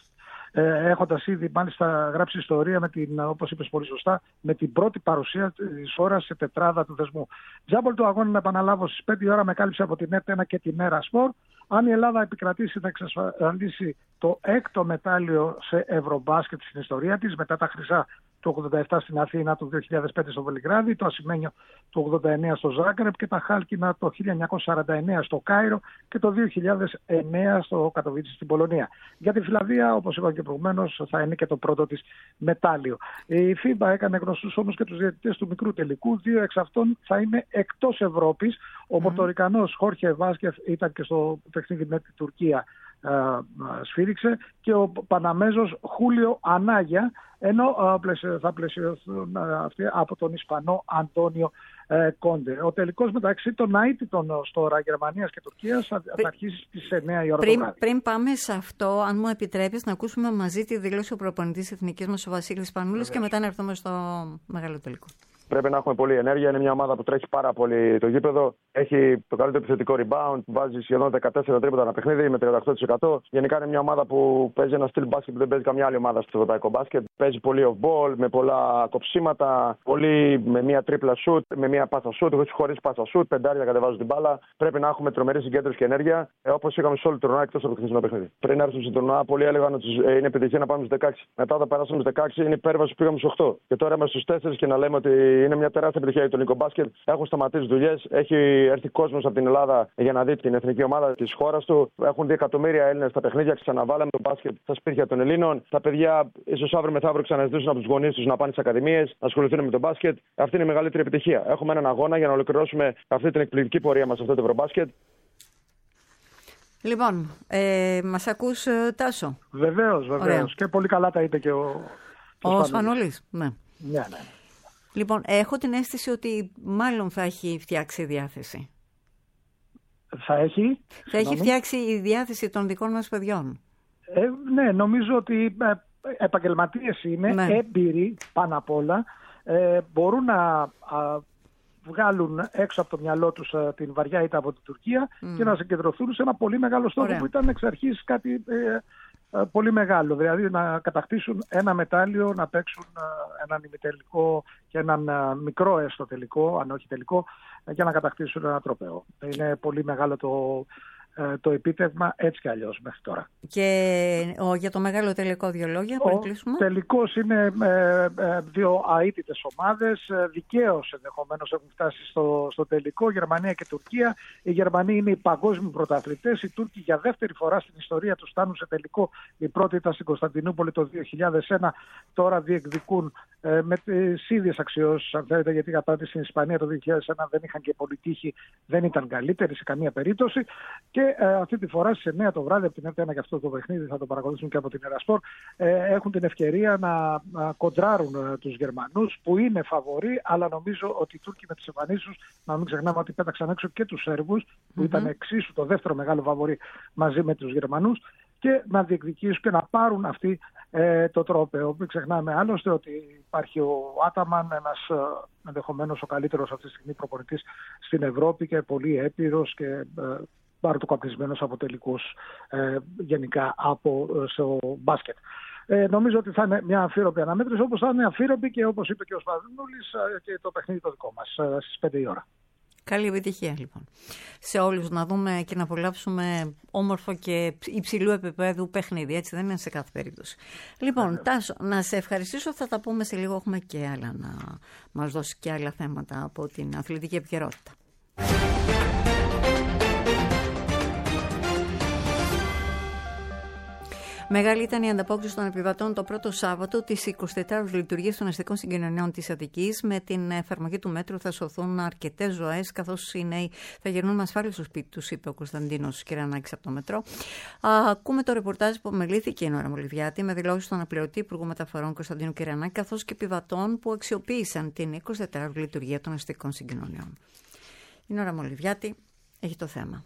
έχοντας ήδη μάλιστα γράψει ιστορία με την, όπως είπες πολύ σωστά, με την πρώτη παρουσία της χώρας σε τετράδα του θεσμού. Τζάμπολ του αγώνα, να επαναλάβω, στις 5 η ώρα με κάλυψε από την ΕΡΤ1 και την Μέρα Σπορ. Αν η Ελλάδα επικρατήσει, θα εξασφαλίσει το 6ο μετάλλιο σε Ευρωμπάσκετ στην ιστορία της, μετά τα χρυσά του 87 στην Αθήνα, του 2005 στο Βελιγράδι, το ασημένιο του 89 στο Ζάγκρεπ και τα χάλκινα το 1949 στο Κάιρο και το 2009 στο Κατοβίτσι στην Πολωνία. Για τη Φιλανδία, όπως είπα και προηγουμένως, θα είναι και το πρώτο της μετάλλιο. Η FIBA έκανε γνωστούς όμως και τους διαιτητές του μικρού τελικού. 2 εξ αυτών θα είναι εκτός Ευρώπης. Ο Πορτορικανός Χόρχε Βάσκεφ ήταν και στο παιχνίδι με την Τουρκία, σφύριξε, και ο Παναμέζος Χούλιο Ανάγια, ενώ θα πλαισιωθούν αυτοί από τον Ισπανό Αντώνιο Κόντε. Ο τελικός μεταξύ των αίτητων τώρα Γερμανίας και Τουρκίας θα αρχίσει στις 9 η ώρα το βράδυ. Πριν πάμε σε αυτό, αν μου επιτρέπεις, να ακούσουμε μαζί τη δήλωση του προπονητής εθνικής μας, ο Βασίλης Πανούλης, και μετά να έρθουμε στο μεγάλο τελικό. Πρέπει να έχουμε πολλή ενέργεια. Είναι μια ομάδα που τρέχει πάρα πολύ το γήπεδο. Έχει το καλύτερο επιθετικό rebound. Βάζει σχεδόν 14 τρίποτα ένα παιχνίδι με 38%. Γενικά είναι μια ομάδα που παίζει ένα στυλ μπάσκετ που δεν παίζει καμιά άλλη ομάδα στο ευρωπαϊκό μπάσκετ. Παίζει πολύ off-ball, με πολλά κοψίματα, πολύ με μια τρίπλα shoot, με μια πάσα shoot, χωρίς πάσα shoot, πεντάρια κατεβάζουν την μπάλα. Πρέπει να έχουμε τρομερή συγκέντρωση και ενέργεια, όπως είχαμε σε όλο το τουρνουά εκτός από το χθεσινό παιχνίδι. Πριν έρθουμε στο τουρνουά, πολλοί έλεγαν ότι είναι επιτυχία να πάμε στους 16. Μετά, όταν περάσαμε στους 16, είναι υπέρβαση που πήγαμε στους 8. Και τώρα είμαστε στους 4 και να λέμε ότι είναι μια τεράστια επιτυχία για το ελληνικό μπάσκετ. Έχουν σταματήσει δουλειές. Έχει έρθει κόσμος από την Ελλάδα για να δει την εθνική ομάδα της χώρας του. Έχουν 2 εκατομμύρια Έλληνες στα παιχνίδια. Ξαναβάλαμε το μπάσκετ στα σπίτια των Ελλήνων. Τα παιδιά ίσως αύριο μεθαύριο ξαναζητήσουν από τους γονείς τους να πάνε στις ακαδημίες, να ασχοληθούν με το μπάσκετ. Αυτή είναι η μεγαλύτερη επιτυχία. Έχουμε έναν αγώνα για να ολοκληρώσουμε αυτή την εκπληκτική πορεία μας σε αυτό το Ευρωμπάσκετ. Λοιπόν, μας ακούς, Τάσο? Βεβαίως. Και πολύ καλά τα είπε και ο Σπανούλης. Ναι. Ναι. Λοιπόν, έχω την αίσθηση ότι μάλλον θα έχει φτιάξει η διάθεση. Θα έχει φτιάξει η διάθεση των δικών μας παιδιών. Ναι, νομίζω ότι επαγγελματίες είναι, έμπειροι πάνω απ' όλα, μπορούν να βγάλουν έξω από το μυαλό τους την βαριά ήττα από την Τουρκία και να συγκεντρωθούν σε ένα πολύ μεγάλο στόχο που ήταν εξ αρχής κάτι πολύ μεγάλο. Δηλαδή να κατακτήσουν ένα μετάλλιο, να παίξουν έναν ημιτελικό και έναν μικρό έστω τελικό, αν όχι τελικό, για να κατακτήσουν ένα τροπαίο. Είναι πολύ μεγάλο το επίτευγμα έτσι κι αλλιώς μέχρι τώρα. Και για το μεγάλο τελικό 2 λόγια πριν κλείσουμε. Ο τελικός είναι 2 αίτητες ομάδες. Δικαίως ενδεχομένως έχουν φτάσει στο τελικό, Γερμανία και Τουρκία. Οι Γερμανοί είναι οι παγκόσμιοι πρωταθλητές. Οι Τούρκοι για δεύτερη φορά στην ιστορία τους φτάνουν σε τελικό. Η πρώτη ήταν στην Κωνσταντινούπολη το 2001. Τώρα διεκδικούν με τις ίδιες αξιώσεις, αν θέλετε, γιατί απέναντι στην Ισπανία το 2001 δεν είχαν και πολύ τύχη, δεν ήταν καλύτεροι σε καμία περίπτωση. Και Και αυτή τη φορά στις 9 το βράδυ, από την F1 και αυτό το παιχνίδι θα το παρακολουθήσουν και από την Ερασπορ, έχουν την ευκαιρία να κοντράρουν τους Γερμανούς, που είναι φαβοροί, αλλά νομίζω ότι οι Τούρκοι με τις εμφανίσεις τους, να μην ξεχνάμε ότι πέταξαν έξω και τους Σέρβους, που ήταν εξίσου το δεύτερο μεγάλο φαβοροί μαζί με τους Γερμανούς, και να διεκδικήσουν και να πάρουν αυτοί το τρόπαιο. Μην ξεχνάμε άλλωστε ότι υπάρχει ο Άταμαν, ένας ενδεχομένως ο καλύτερος αυτή τη στιγμή προπονητής στην Ευρώπη και πολύ έπειρος και μπαρτοκαπνισμένος από τελικούς γενικά στο μπάσκετ. Νομίζω ότι θα είναι μια αμφίροπη αναμέτρηση, όπως θα είναι αμφίροπη και, όπως είπε και ο Σπαδινούλης, και το παιχνίδι το δικό μας στις 5 η ώρα. Καλή επιτυχία λοιπόν σε όλους, να δούμε και να απολαύσουμε όμορφο και υψηλού επίπεδου παιχνίδι, έτσι δεν είναι σε κάθε περίπτωση. Λοιπόν, Τάσο, να σε ευχαριστήσω, θα τα πούμε σε λίγο, έχουμε και άλλα να μας δώσει και άλλα θέματα από την αθλητική επικαιρότητα. Μεγάλη ήταν η ανταπόκριση των επιβατών το πρώτο Σάββατο της 24ωρης λειτουργίας των αστικών συγκοινωνιών της Αττικής. Με την εφαρμογή του μέτρου θα σωθούν αρκετές ζωές, καθώς οι νέοι θα γυρνούν με ασφάλεια στο σπίτι τους, είπε ο Κωνσταντίνος Κυρανάκης από το μετρό. Ακούμε το ρεπορτάζ που μελήθηκε η Νόρα Μολυβιάτη με δηλώσεις του αναπληρωτή Υπουργού Μεταφορών Κωνσταντίνου Κυρανάκη, καθώς και επιβατών που αξιοποίησαν την 24ωρη λειτουργία των αστικών συγκοινωνιών. Η Νόρα Μολυβιάτη έχει το θέμα.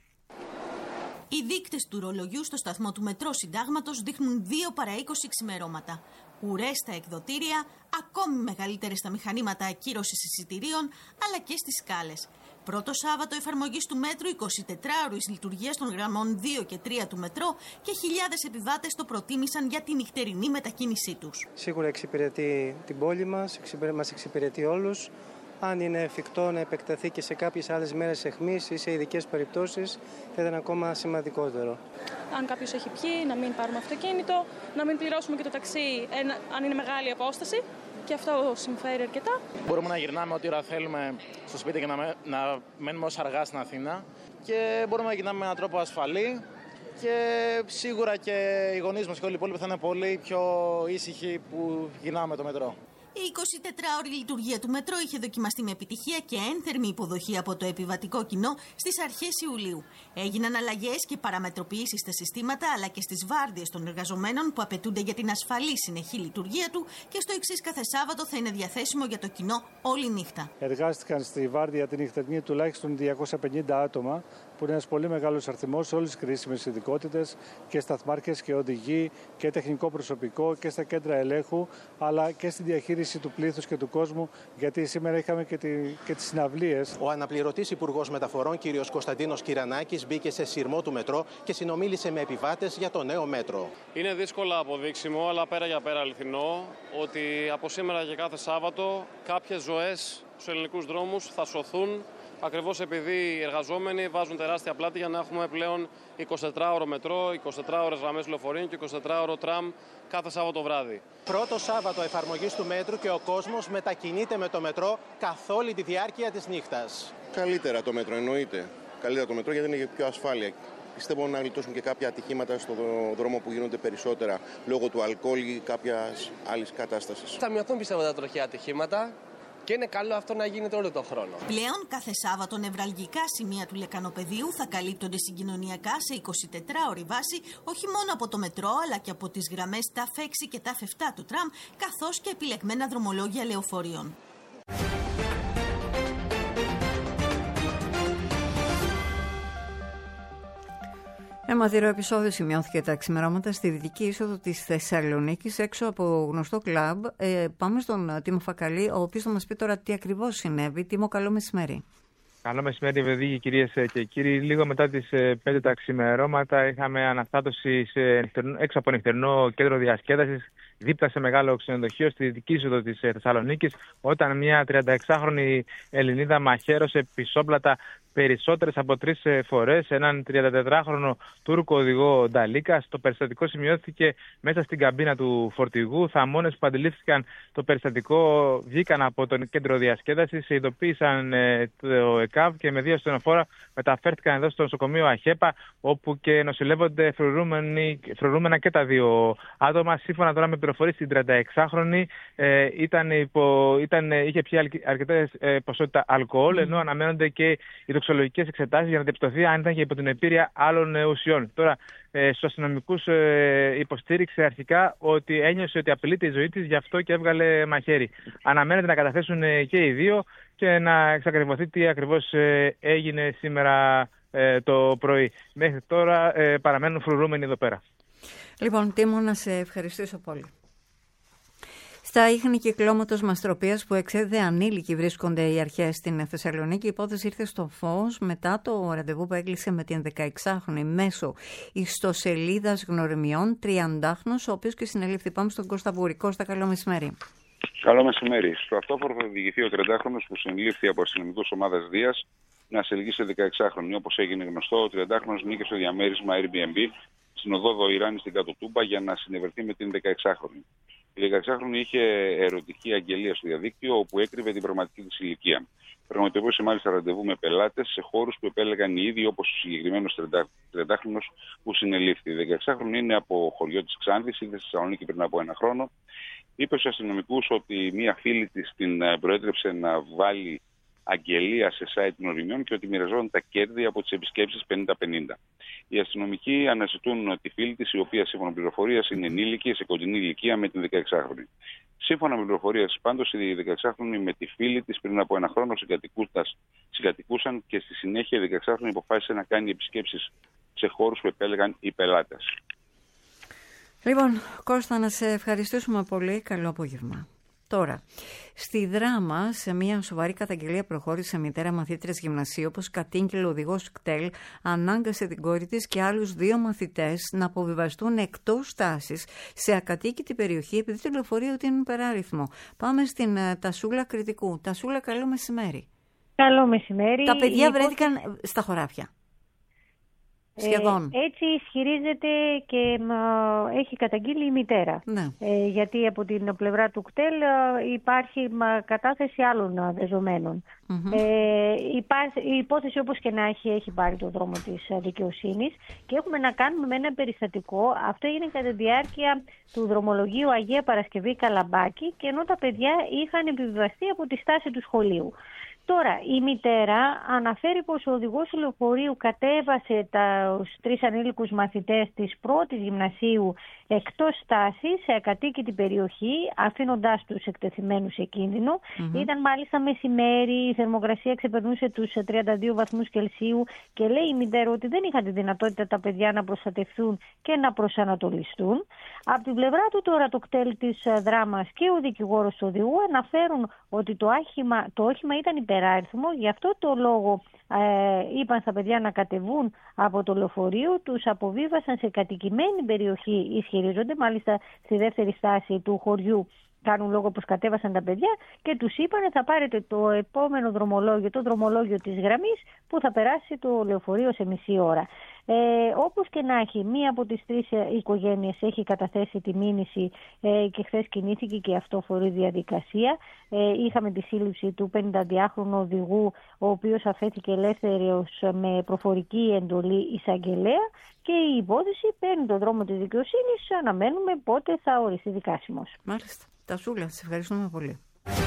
Οι δείκτες του ρολογιού στο σταθμό του Μετρό Συντάγματος δείχνουν 2 παρά 20 ξημερώματα. Ουρές στα εκδοτήρια, ακόμη μεγαλύτερες στα μηχανήματα ακύρωσης εισιτηρίων, αλλά και στις σκάλες. Πρώτο Σάββατο εφαρμογής του μέτρου, 24ωρης λειτουργίας των γραμμών 2 και 3 του μετρό, και χιλιάδες επιβάτες το προτίμησαν για τη νυχτερινή μετακίνησή τους. Σίγουρα εξυπηρετεί την πόλη μας εξυπηρετεί όλους. Αν είναι εφικτό να επεκταθεί και σε κάποιες άλλες μέρες αιχμής ή σε ειδικές περιπτώσεις, θα ήταν ακόμα σημαντικότερο. Αν κάποιος έχει πιει, να μην πάρουμε αυτοκίνητο, να μην πληρώσουμε και το ταξί αν είναι μεγάλη απόσταση. Και αυτό συμφέρει αρκετά. Μπορούμε να γυρνάμε ό,τι ώρα θέλουμε στο σπίτι και να μένουμε όσο αργά στην Αθήνα. Και μπορούμε να γυρνάμε με έναν τρόπο ασφαλή. Και σίγουρα και οι γονείς μας και όλοι οι υπόλοιποι θα είναι πολύ πιο ήσυχοι που γυρνάμε το μετρό. Η 24ωρη λειτουργία του μετρό είχε δοκιμαστεί με επιτυχία και ένθερμη υποδοχή από το επιβατικό κοινό στις αρχές Ιουλίου. Έγιναν αλλαγές και παραμετροποιήσεις στα συστήματα, αλλά και στις βάρδιες των εργαζομένων που απαιτούνται για την ασφαλή συνεχή λειτουργία του, και στο εξής κάθε Σάββατο θα είναι διαθέσιμο για το κοινό όλη νύχτα. Εργάστηκαν στη βάρδια την νυχτερινή τουλάχιστον 250 άτομα, που είναι ένας πολύ μεγάλος αριθμός σε όλες τις κρίσιμες ειδικότητες, και σταθμάρχες και οδηγοί και τεχνικό προσωπικό και στα κέντρα ελέγχου, αλλά και στη διαχείριση του πλήθους και του κόσμου, γιατί σήμερα είχαμε και τις συναυλίες. Ο αναπληρωτής Υπουργός Μεταφορών, κ. Κωνσταντίνος Κυρανάκης, μπήκε σε σειρμό του μετρό και συνομίλησε με επιβάτες για το νέο μέτρο. Είναι δύσκολα αποδείξιμο, αλλά πέρα για πέρα αληθινό, ότι από σήμερα και κάθε Σάββατο κάποιες ζωές στους ελληνικούς δρόμους θα σωθούν, ακριβώς επειδή οι εργαζόμενοι βάζουν τεράστια πλάτη για να έχουμε πλέον 24ωρο μετρό, 24ωρες γραμμές λεωφορείων και 24ωρο τραμ κάθε Σάββατο βράδυ. Πρώτο Σάββατο εφαρμογής του μέτρου και ο κόσμος μετακινείται με το μετρό καθ' όλη τη διάρκεια της νύχτας. Καλύτερα το μέτρο, εννοείται. Καλύτερα το μετρό γιατί είναι πιο ασφάλεια. Πιστεύω να γλιτώσουν και κάποια ατυχήματα στον δρόμο που γίνονται περισσότερα λόγω του αλκοόλ ή κάποιας άλλης κατάστασης. Θα μειωθούν, πιστεύω, τα τροχαία ατυχήματα. Και είναι καλό αυτό να γίνεται όλο τον χρόνο. Πλέον, κάθε Σάββατο νευραλγικά σημεία του Λεκανοπεδίου θα καλύπτονται συγκοινωνιακά σε 24ωρη βάση, όχι μόνο από το μετρό, αλλά και από τις γραμμές ΤΑΦ 6 και ΤΑΦ 7 του τραμ, καθώς και επιλεγμένα δρομολόγια λεωφορείων. Αιματηρό επεισόδιο σημειώθηκε τα ξημερώματα στη δυτική είσοδο της Θεσσαλονίκης, έξω από γνωστό κλαμπ. Πάμε στον Τίμο Φακαλή, ο οποίος θα μας πει τώρα τι ακριβώς συνέβη. Τίμο, καλό μεσημέρι. Καλό μεσημέρι, παιδί, κυρίες και κύριοι. Λίγο μετά τις 5 τα ξημερώματα είχαμε αναστάτωση έξω από νυχτερινό κέντρο διασκέδασης, δίπλα σε μεγάλο ξενοδοχείο στη δυτική είσοδο της Θεσσαλονίκης, όταν μια 36χρονη Ελληνίδα μαχαίρωσε πισόπλατα περισσότερες από 3 φορές έναν 34χρονο Τούρκο οδηγό Νταλίκα. Το περιστατικό σημειώθηκε μέσα στην καμπίνα του φορτηγού. Θαμώνες που αντιλήφθηκαν το περιστατικό βγήκαν από το κέντρο διασκέδασης, ειδοποίησαν το ΕΚΑΒ και με 2 ασθενοφόρα μεταφέρθηκαν εδώ στο νοσοκομείο ΑΧΕΠΑ, όπου και νοσηλεύονται φρουρούμενα και τα 2 άτομα. Σύμφωνα τώρα με πληροφορίες, η 36χρονη είχε πιει αρκετές ποσότητα αλκοόλ, ενώ αναμένονται και οι τοξολογικές εξετάσεις για να διαπιστωθεί αν ήταν και υπό την επίρρεια άλλων ουσιών. Τώρα, στους αστυνομικούς υποστήριξε αρχικά ότι ένιωσε ότι απειλείται η ζωή της, γι' αυτό και έβγαλε μαχαίρι. Αναμένεται να καταθέσουν και οι δύο και να εξακριβωθεί τι ακριβώς έγινε σήμερα το πρωί. Μέχρι τώρα παραμένουν φρουρούμενοι εδώ πέρα. Λοιπόν, Τίμω, να σε ευχαριστήσω πολύ. Στα ίχνη κυκλώματος μαστροπίας που εξέδε ανήλικοι βρίσκονται οι αρχές στην Θεσσαλονίκη, η υπόθεση ήρθε στο φως μετά το ραντεβού που έκλεισε με την 16χρονη μέσω ιστοσελίδας γνωριμιών 30χρονος, ο οποίος και συνελήφθη. Πάμε στον Κώστα Βούρη. Κώστα, καλό μεσημέρι. Καλό μεσημέρι. Στο αυτόφορο θα οδηγηθεί ο 30χρονος που συνελήφθη από αστυνομικούς ομάδας Δίας να σε 16χρονη. Όπως έγινε γνωστό, ο 30χρονος νίκησε στο διαμέρισμα Airbnb στην οδό Δοϊράνη στην Κάτω Τούμπα για να συνευρεθεί με την 16χρονη. Η 16χρονη είχε ερωτική αγγελία στο διαδίκτυο, όπου έκρυβε την πραγματική της ηλικία. Πραγματοποιούσε μάλιστα ραντεβού με πελάτες σε χώρους που επέλεγαν οι ίδιοι, όπως ο συγκεκριμένος 30χρονος που συνελήφθη. Η 16χρονη είναι από χωριό της Ξάνθης, ήρθε στη Θεσσαλονίκη πριν από 1 χρόνο. Είπε στους αστυνομικούς ότι μία φίλη της την προέτρεψε να βάλει αγγελία σε site γνωριμιών και ότι μοιραζόταν τα κέρδη από τις επισκέψεις 50-50. Οι αστυνομικοί αναζητούν τη φίλη της, η οποία σύμφωνα με πληροφορίες είναι ενήλικη, σε κοντινή ηλικία με την 16χρονη. Σύμφωνα με πληροφορίες, πάντως, η 16χρονη με τη φίλη της πριν από 1 χρόνο συγκατοικούσαν και στη συνέχεια η 16χρονη αποφάσισε να κάνει επισκέψεις σε χώρους που επέλεγαν οι πελάτες. Λοιπόν, Κώστα, να σε ευχαριστήσουμε πολύ. Καλό απόγευμα. Τώρα, στη Δράμα, σε μια σοβαρή καταγγελία προχώρησε μητέρα μαθήτριας γυμνασίου, όπως κατήγγειλε ο οδηγός ΚΤΕΛ, ανάγκασε την κόρη της και άλλους 2 μαθητές να αποβιβαστούν εκτός στάσης σε ακατοίκητη περιοχή, επειδή το λεωφορείο ότι είναι υπεράριθμο. Πάμε στην Τασούλα Κρητικού. Τασούλα, καλό μεσημέρι. Καλό μεσημέρι. Τα παιδιά βρέθηκαν στα χωράφια. Σχεδόν. Έτσι ισχυρίζεται και έχει καταγγείλει η μητέρα. Ναι. Γιατί από την πλευρά του ΚΤΕΛ υπάρχει κατάθεση άλλων δεδομένων. Η υπόθεση, όπως και να έχει πάρει το δρόμο της δικαιοσύνης και έχουμε να κάνουμε με ένα περιστατικό. Αυτό έγινε κατά τη διάρκεια του δρομολογίου Αγία Παρασκευή Καλαμπάκη και ενώ τα παιδιά είχαν επιβιβαστεί από τη στάση του σχολείου. Τώρα, η μητέρα αναφέρει πως ο οδηγός του λεωφορείου κατέβασε τους 3 ανήλικους μαθητές της πρώτης γυμνασίου εκτός στάσης σε ακατοίκητη περιοχή, αφήνοντάς τους εκτεθειμένους σε κίνδυνο. Ήταν μάλιστα μεσημέρι, η θερμοκρασία ξεπερνούσε τους 32 βαθμούς Κελσίου και λέει η μητέρα ότι δεν είχαν τη δυνατότητα τα παιδιά να προστατευτούν και να προσανατολιστούν. Από την πλευρά του τώρα το κτέλ της Δράμας και ο δικηγόρος του οδηγού αναφέρουν ότι το όχημα ήταν υπεράριθμο, γι' αυτό το λόγο είπαν στα παιδιά να κατεβούν από το λεωφορείο, τους αποβίβασαν σε κατοικημένη περιοχή, ισχυρίζονται, μάλιστα στη δεύτερη στάση του χωριού κάνουν λόγο πως κατέβασαν τα παιδιά και τους είπανε θα πάρετε το επόμενο δρομολόγιο, το δρομολόγιο της γραμμής που θα περάσει το λεωφορείο σε μισή ώρα. Όπως και να έχει, μία από τις 3 οικογένειες έχει καταθέσει τη μήνυση και χθες κινήθηκε και αυτόφορη διαδικασία. Είχαμε τη σύλληψη του 52χρονου οδηγού, ο οποίος αφέθηκε ελεύθερος με προφορική εντολή εισαγγελέα και η υπόθεση παίρνει τον δρόμο της δικαιοσύνης. Αναμένουμε πότε θα οριστεί δικάσιμος. Μάλιστα. Τασούλα, σας ευχαριστούμε πολύ.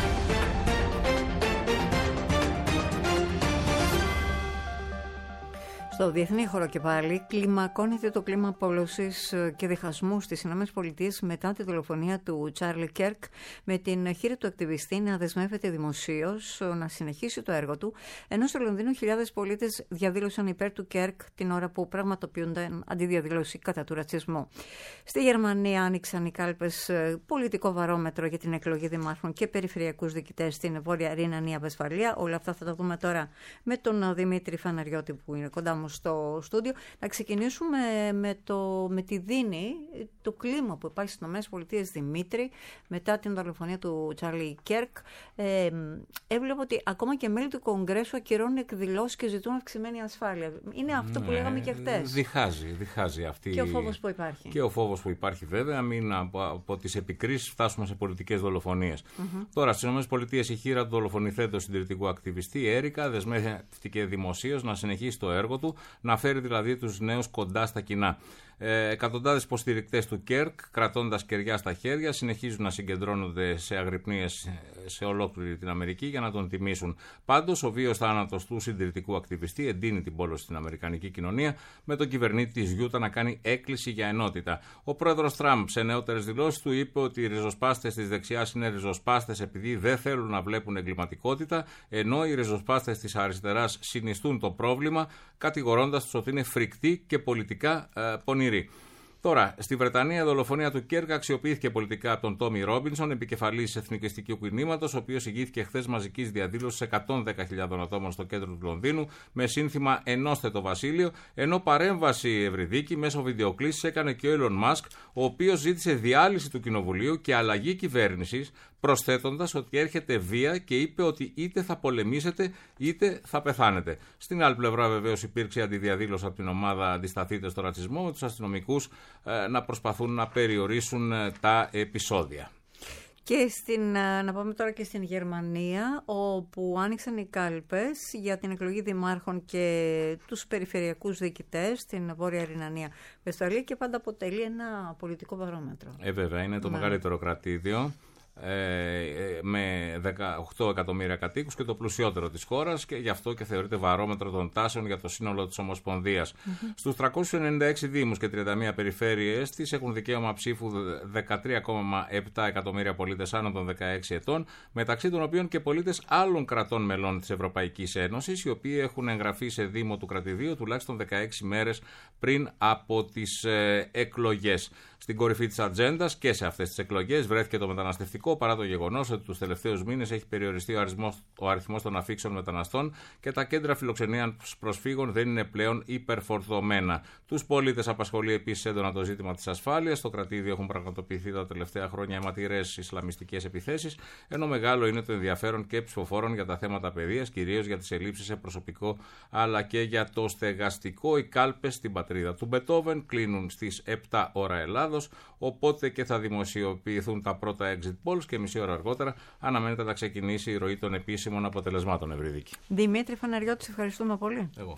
Στο διεθνή χώρο και πάλι κλιμακώνεται το κλίμα απόλυσης και διχασμού στις ΗΠΑ μετά τη δολοφονία του Τσάρλι Κέρκ, με την χείρα του ακτιβιστή να δεσμεύεται δημοσίως να συνεχίσει το έργο του, ενώ στο Λονδίνο χιλιάδες πολίτες διαδήλωσαν υπέρ του Κέρκ την ώρα που πραγματοποιούνταν αντιδιαδήλωση κατά του ρατσισμού. Στη Γερμανία άνοιξαν οι κάλπες πολιτικό βαρόμετρο για την εκλογή δημάρχων και περιφερειακούς διοικητές στην Βόρεια Ρινανία Βεσφαλία. Όλα αυτά θα τα δούμε τώρα με τον Δημήτρη Φαναριώτη που είναι κοντά μου στο στούντιο. Να ξεκινήσουμε με τη Δίνη, το κλίμα που υπάρχει στις ΗΠΑ, Δημήτρη, μετά την δολοφονία του Τσάρλι Κέρκ. Έβλεπα ότι ακόμα και μέλη του Κογκρέσου ακυρώνουν εκδηλώσεις και ζητούν αυξημένη ασφάλεια. Είναι αυτό που λέγαμε και χτες. Διχάζει αυτή. Και ο φόβος που υπάρχει. Και ο φόβος που υπάρχει, βέβαια, μην από τις επικρίσεις φτάσουμε σε πολιτικές δολοφονίες. Τώρα, στις ΗΠΑ η χείρα του δολοφονηθέντος συντηρητικού ακτιβιστή Έρικα δεσμεύτηκε δημοσίως να συνεχίσει το έργο του, να φέρει δηλαδή τους νέους κοντά στα κοινά. Εκατοντάδες υποστηρικτές του Κέρκ, κρατώντας κεριά στα χέρια, συνεχίζουν να συγκεντρώνονται σε αγρυπνίες σε ολόκληρη την Αμερική για να τον τιμήσουν. Πάντως, ο βίος θάνατος του συντηρητικού ακτιβιστή εντείνει την πόλωση στην αμερικανική κοινωνία, με τον κυβερνήτη της Γιούτα να κάνει έκκληση για ενότητα. Ο πρόεδρος Τραμπ, σε νεότερες δηλώσεις του, είπε ότι οι ριζοσπάστες της δεξιάς είναι ριζοσπάστες επειδή δεν θέλουν να βλέπουν εγκληματικότητα, ενώ οι ριζοσπάστες της αριστεράς συνιστούν το πρόβλημα, κατηγορώντας τους ότι είναι φρικτοί και πολιτικά πονηροί. Τώρα, στη Βρετανία η δολοφονία του Κέρκ αξιοποιήθηκε πολιτικά από τον Τόμι Ρόμπινσον, επικεφαλής εθνικιστικού κινήματος, ο οποίος ηγήθηκε χθες μαζικής διαδήλωσης 110.000 ατόμων στο κέντρο του Λονδίνου με σύνθημα «Ενώστε το Βασίλειο», ενώ παρέμβαση ευρυδίκη μέσω βιντεοκλήσης έκανε και ο Elon Musk, ο οποίος ζήτησε διάλυση του Κοινοβουλίου και αλλαγή κυβέρνησης, προσθέτοντας ότι έρχεται βία και είπε ότι είτε θα πολεμήσετε είτε θα πεθάνετε. Στην άλλη πλευρά, βεβαίως, υπήρξε αντιδιαδήλωση από την ομάδα «Αντισταθείτε στο ρατσισμό», με τους αστυνομικούς να προσπαθούν να περιορίσουν τα επεισόδια. Και να πάμε τώρα και στην Γερμανία, όπου άνοιξαν οι κάλπες για την εκλογή δημάρχων και τους περιφερειακούς διοικητές στην Βόρεια Ρινανία-Βεσφαλία και πάντα αποτελεί ένα πολιτικό βαρόμετρο. Βέβαια, είναι το μεγαλύτερο κρατήδιο, με 18 εκατομμύρια κατοίκους και το πλουσιότερο της χώρας, και γι' αυτό και θεωρείται βαρόμετρο των τάσεων για το σύνολο της Ομοσπονδίας. Στους 396 δήμους και 31 περιφέρειες της έχουν δικαίωμα ψήφου 13,7 εκατομμύρια πολίτες άνω των 16 ετών, μεταξύ των οποίων και πολίτες άλλων κρατών μελών της Ευρωπαϊκής Ένωσης, οι οποίοι έχουν εγγραφεί σε δήμο του κρατηδίου τουλάχιστον 16 μέρες πριν από τις εκλογές. Στην κορυφή της ατζέντας και σε αυτές τις εκλογές βρέθηκε το μεταναστευτικό, παρά το γεγονός ότι τους τελευταίους μήνες έχει περιοριστεί ο αριθμός των αφήξεων μεταναστών και τα κέντρα φιλοξενίας προσφύγων δεν είναι πλέον υπερφορτωμένα. Τους πολίτες απασχολεί επίσης έντονα το ζήτημα της ασφάλειας. Στο κρατήδιο έχουν πραγματοποιηθεί τα τελευταία χρόνια αιματηρές ισλαμιστικές επιθέσεις, ενώ μεγάλο είναι το ενδιαφέρον και ψηφοφόρων για τα θέματα παιδείας, κυρίως για τις ελλείψεις σε προσωπικό αλλά και για το στεγαστικό. Οι κάλπες στην πατρίδα του Μπετόβεν κλείνουν στις 7 ώρα Ελλάδος, οπότε και θα δημοσιοποιηθούν τα πρώτα exit polls και μισή ώρα αργότερα αναμένεται να ξεκινήσει η ροή των επίσημων αποτελεσμάτων, Ευρυδίκη. Δημήτρη Φαναριώτη, ευχαριστούμε πολύ. Εγώ.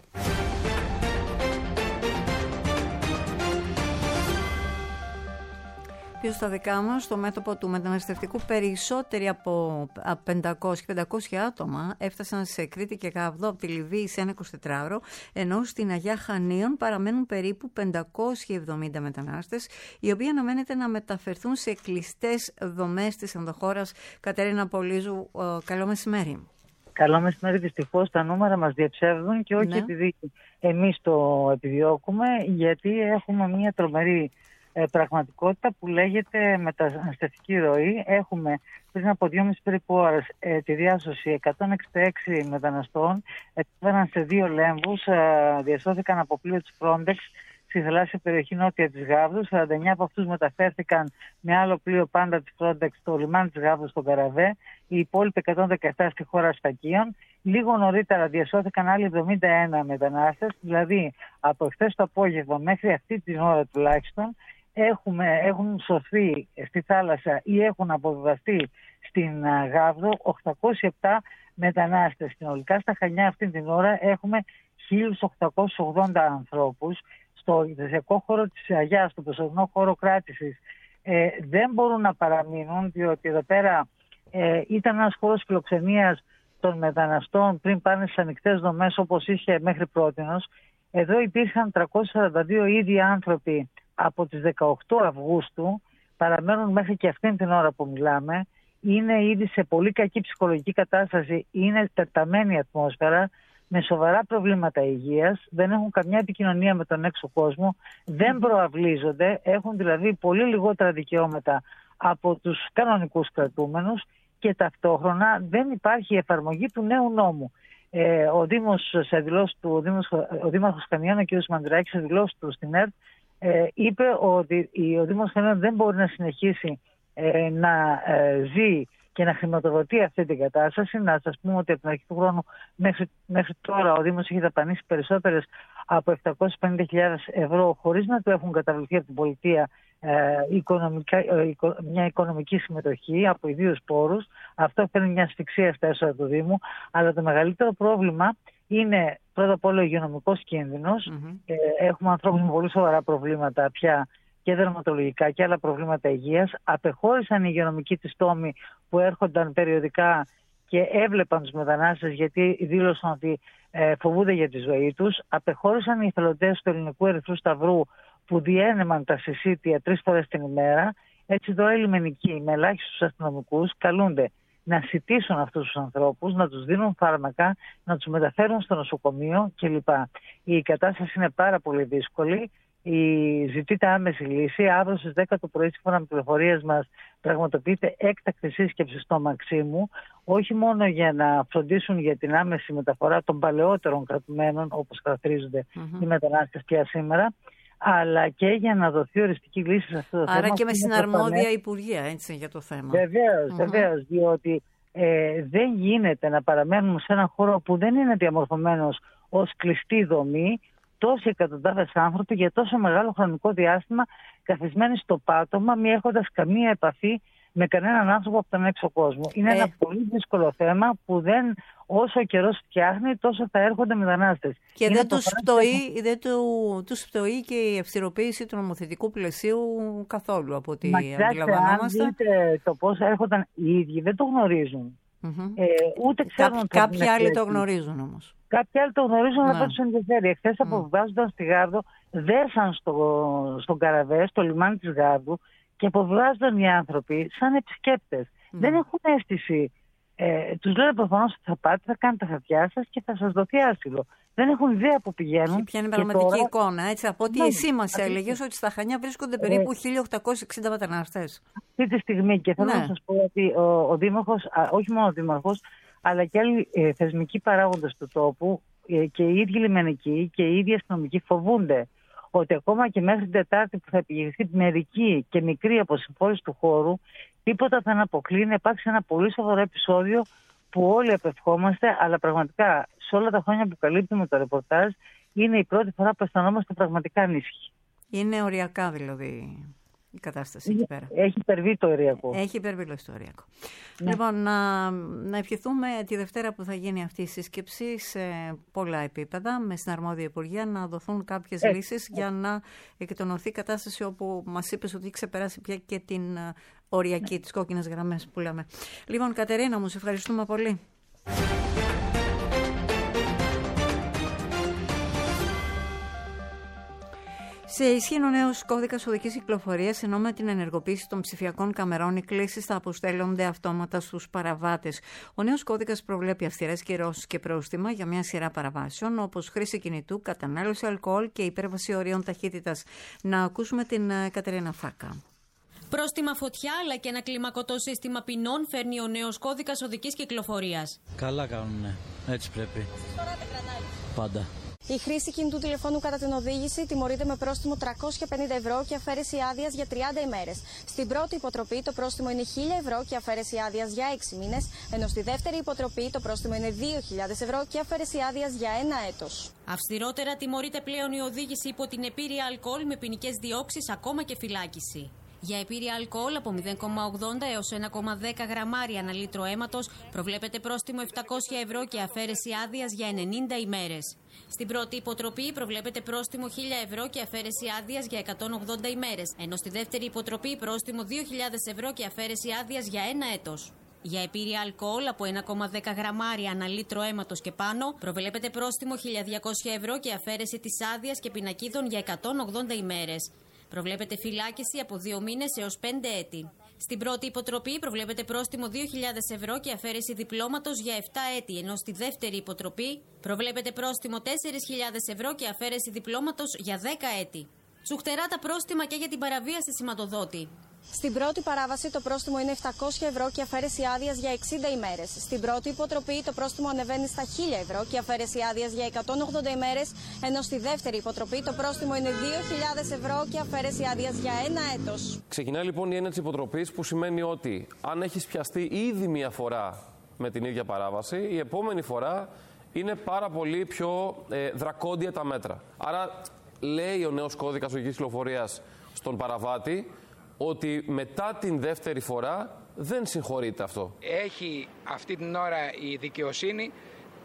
Πίσω στα δικά μας, στο μέτωπο του μεταναστευτικού, περισσότεροι από 500 άτομα έφτασαν σε Κρήτη και Γάβδο από τη Λιβύη σε ένα 24ωρο, ενώ στην Αγιά Χανίων παραμένουν περίπου 570 μετανάστες, οι οποίοι αναμένεται να μεταφερθούν σε κλειστές δομές της ενδοχώρας. Κατερίνα Πολύζου, καλό μεσημέρι. Καλό μεσημέρι. Δυστυχώς τα νούμερα μας διαψεύδουν και όχι επειδή εμείς το επιδιώκουμε, γιατί έχουμε μια τρομερή πραγματικότητα που λέγεται μεταναστευτική ροή. Έχουμε πριν από 2,5 περίπου ώρες τη διάσωση 166 μεταναστών, έφεραν σε 2 λέμβους, διασώθηκαν από πλοίο της Frontex στη θαλάσσια περιοχή νότια της Γάβδου. 49 από αυτούς μεταφέρθηκαν με άλλο πλοίο πάντα της Frontex στο λιμάνι της Γάβδου στον Καραβέ, οι υπόλοιποι 117 στη χώρα Αστακίων. Λίγο νωρίτερα διασώθηκαν άλλοι 71 μετανάστες, δηλαδή από χθες το απόγευμα μέχρι αυτή την ώρα τουλάχιστον έχουν σωθεί στη θάλασσα ή έχουν αποβιβαστεί στην Γάβδο 807 μετανάστες. Συνολικά στα Χανιά αυτή την ώρα έχουμε 1.880 ανθρώπους. Στο ειδεσιακό χώρο της Αγιάς, στο προσωρινό χώρο κράτησης, δεν μπορούν να παραμείνουν, διότι εδώ πέρα ήταν ένας χώρος φιλοξενίας των μεταναστών πριν πάνε στις ανοιχτές δομές όπως είχε μέχρι πρότινος. Εδώ υπήρχαν 342 ήδη άνθρωποι από τις 18 Αυγούστου, παραμένουν μέχρι και αυτήν την ώρα που μιλάμε. Είναι ήδη σε πολύ κακή ψυχολογική κατάσταση, είναι τεταμένη ατμόσφαιρα, με σοβαρά προβλήματα υγείας, δεν έχουν καμιά επικοινωνία με τον έξω κόσμο, δεν προαυλίζονται, έχουν δηλαδή πολύ λιγότερα δικαιώματα από τους κανονικούς κρατούμενους και ταυτόχρονα δεν υπάρχει εφαρμογή του νέου νόμου. Ο Δήμαρχος Χανίων, ο κ. Μαντράκης, σε δηλώσεις του στην ΕΡΤ, είπε ότι ο Δήμος Χανίων δεν μπορεί να συνεχίσει να ζει και να χρηματοδοτεί αυτή την κατάσταση. Να σας πούμε ότι από την αρχή του χρόνου μέχρι τώρα ο Δήμος έχει δαπανίσει περισσότερες από 750.000 ευρώ χωρίς να του έχουν καταβληθεί από την πολιτεία μια οικονομική συμμετοχή από ιδίους πόρους. Αυτό φέρνει μια ασφυξία στα έσοδα του Δήμου. Αλλά το μεγαλύτερο πρόβλημα είναι πρώτα απ' όλο ο υγειονομικός κίνδυνος. Έχουμε ανθρώπους με πολύ σοβαρά προβλήματα πια και δερματολογικά και άλλα προβλήματα υγείας. Απεχώρησαν οι υγειονομικοί της τόμοι που έρχονταν περιοδικά και έβλεπαν τους μετανάστες γιατί δήλωσαν ότι φοβούνται για τη ζωή τους. Απεχώρησαν οι εθελοντές του Ελληνικού Ερυθρού Σταυρού που διένεμαν τα συσίτια 3 φορές την ημέρα. Έτσι τώρα οι λιμενικοί με ελάχιστους αστυνομικούς καλούνται να σιτήσουν αυτούς τους ανθρώπους, να τους δίνουν φάρμακα, να τους μεταφέρουν στο νοσοκομείο κλπ. Η κατάσταση είναι πάρα πολύ δύσκολη. Ζητείται άμεση λύση. Αύριο στις 10 το πρωί, σύμφωνα με πληροφορίες μας, πραγματοποιείται έκτακτη σύσκεψη στο Μαξίμου, όχι μόνο για να φροντίσουν για την άμεση μεταφορά των παλαιότερων κρατουμένων, όπως χαρακτηρίζονται οι μετανάστες πια σήμερα, αλλά και για να δοθεί οριστική λύση σε αυτό το θέμα. Άρα και με συναρμόδια υπουργεία, έτσι, για το θέμα. Βεβαίως, διότι δεν γίνεται να παραμένουμε σε έναν χώρο που δεν είναι διαμορφωμένος ως κλειστή δομή, τόσοι εκατοντάδες άνθρωποι για τόσο μεγάλο χρονικό διάστημα καθισμένοι στο πάτωμα, μη έχοντας καμία επαφή με κανέναν άνθρωπο από τον έξω κόσμο. Είναι ένα πολύ δύσκολο θέμα που όσο ο καιρός φτιάχνει, τόσο θα έρχονται μετανάστες. Και δεν τους πτωεί και η αυστηροποίηση του νομοθετικού πλαισίου καθόλου, από ό,τι αντιλαμβανόμαστε. Αν δείτε το πώς έρχονταν οι ίδιοι, δεν το γνωρίζουν. Ούτε ξέρουν. Κάποιοι άλλοι το γνωρίζουν όμως. Κάποιοι άλλοι το γνωρίζουν, αλλά δεν τους ενδιαφέρει. Εχθές αποβιβάζονταν στη Γάρδο, δέσαν στον καραβέ, στο λιμάνι της Γάρδου και αποβιβάζονταν οι άνθρωποι σαν επισκέπτες. Δεν έχουν αίσθηση. Τους λένε προφανώς ότι θα πάτε, θα κάνετε τα χαρτιά σας και θα σας δοθεί άσυλο. Δεν έχουν ιδέα που πηγαίνουν. Και ποια είναι η πραγματική εικόνα, έτσι. Από ό,τι εσύ μας έλεγες, ότι στα Χανιά βρίσκονται περίπου 1.860 μετανάστες. Αυτή τη στιγμή, και θέλω να σας πω ότι ο Δήμαρχος, όχι μόνο ο Δήμαρχος, αλλά και άλλοι θεσμικοί παράγοντες του τόπου και οι ίδιοι λιμενικοί και οι ίδιοι αστυνομικοί φοβούνται ότι ακόμα και μέχρι την Τετάρτη που θα επιχειρηθεί μερική και μικρή αποσυμφόρηση του χώρου, τίποτα δεν αποκλεί να υπάρξει ένα πολύ σοβαρό επεισόδιο που όλοι απευχόμαστε, αλλά πραγματικά σε όλα τα χρόνια που καλύπτουμε το ρεπορτάζ είναι η πρώτη φορά που αισθανόμαστε πραγματικά ανήσυχοι. Είναι οριακά δηλαδή η κατάσταση εκεί πέρα. Έχει υπερβεί το οριακό. Έχει υπερβεί το οριακό. Ναι. Λοιπόν, να ευχηθούμε τη Δευτέρα που θα γίνει αυτή η σύσκεψη σε πολλά επίπεδα, με συναρμόδια υπουργεία, να δοθούν κάποιες λύσεις για να εκτονωθεί η κατάσταση όπου μας είπες ότι έχει ξεπεράσει πια και την οριακή, τις κόκκινες γραμμές που λέμε. Λοιπόν, Κατερίνα μου, σε ευχαριστούμε πολύ. Σε ισχύ ο νέος κώδικας οδικής κυκλοφορίας, ενώ με την ενεργοποίηση των ψηφιακών καμερών οι κλήσεις θα αποστέλλονται αυτόματα στους παραβάτες. Ο νέος κώδικας προβλέπει αυστηρές κυρώσεις και πρόστιμα για μια σειρά παραβάσεων, όπως χρήση κινητού, κατανάλωση αλκοόλ και υπέρβαση ορίων ταχύτητας. Να ακούσουμε την Κατερίνα Φάκα. Πρόστιμα φωτιά αλλά και ένα κλιμακωτό σύστημα ποινών φέρνει ο νέος κώδικας οδικής κυκλοφορίας. Καλά κάνουνε. Έτσι πρέπει. Πάντα. Η χρήση κινητού τηλεφώνου κατά την οδήγηση τιμωρείται με πρόστιμο 350 ευρώ και αφαίρεση άδειας για 30 ημέρες. Στην πρώτη υποτροπή το πρόστιμο είναι 1.000 ευρώ και αφαίρεση άδειας για 6 μήνες, ενώ στη δεύτερη υποτροπή το πρόστιμο είναι 2.000 ευρώ και αφαίρεση άδειας για 1 έτος. Αυστηρότερα τιμωρείται πλέον η οδήγηση υπό την επίρρεια αλκοόλ με ποινικές διώξεις, ακόμα και φυλάκιση. Για επίρρεια αλκοόλ από 0,80 έως 1,10 γραμμάρια ανά λίτρο αίματος προβλέπεται πρόστιμο 700 ευρώ και αφαίρεση άδειας για 90 ημέρες. Στην πρώτη υποτροπή προβλέπεται πρόστιμο 1.000 ευρώ και αφαίρεση άδειας για 180 ημέρες, ενώ στη δεύτερη υποτροπή πρόστιμο 2.000 ευρώ και αφαίρεση άδειας για 1 έτος. Για επίρρεια αλκοόλ από 1,10 γραμμάρια ανά λίτρο αίματος και πάνω προβλέπεται πρόστιμο 1.200 ευρώ και αφαίρεση της άδειας και πινακίδων για 180 ημέρες. Προβλέπεται φυλάκιση από 2 μήνες έως 5 έτη. Στην πρώτη υποτροπή προβλέπεται πρόστιμο 2.000 ευρώ και αφαίρεση διπλώματος για 7 έτη, ενώ στη δεύτερη υποτροπή προβλέπεται πρόστιμο 4.000 ευρώ και αφαίρεση διπλώματος για 10 έτη. Τσουχτερά τα πρόστιμα και για την παραβίαση σηματοδότη. Στην πρώτη παράβαση το πρόστιμο είναι 700 ευρώ και αφαίρεση άδειας για 60 ημέρες. Στην πρώτη υποτροπή το πρόστιμο ανεβαίνει στα 1.000 ευρώ και αφαίρεση άδειας για 180 ημέρες, ενώ στη δεύτερη υποτροπή το πρόστιμο είναι 2.000 ευρώ και αφαίρεση άδειας για 1 έτος. Ξεκινάει λοιπόν η έννοια της υποτροπής, που σημαίνει ότι αν έχεις πιαστεί ήδη μία φορά με την ίδια παράβαση, η επόμενη φορά είναι πάρα πολύ πιο δρακόντια τα μέτρα. Άρα λέει ο νέος κώδικας οδικής κυκλοφορίας στον παραβάτη ότι μετά την δεύτερη φορά δεν συγχωρείται αυτό. Έχει αυτή την ώρα η δικαιοσύνη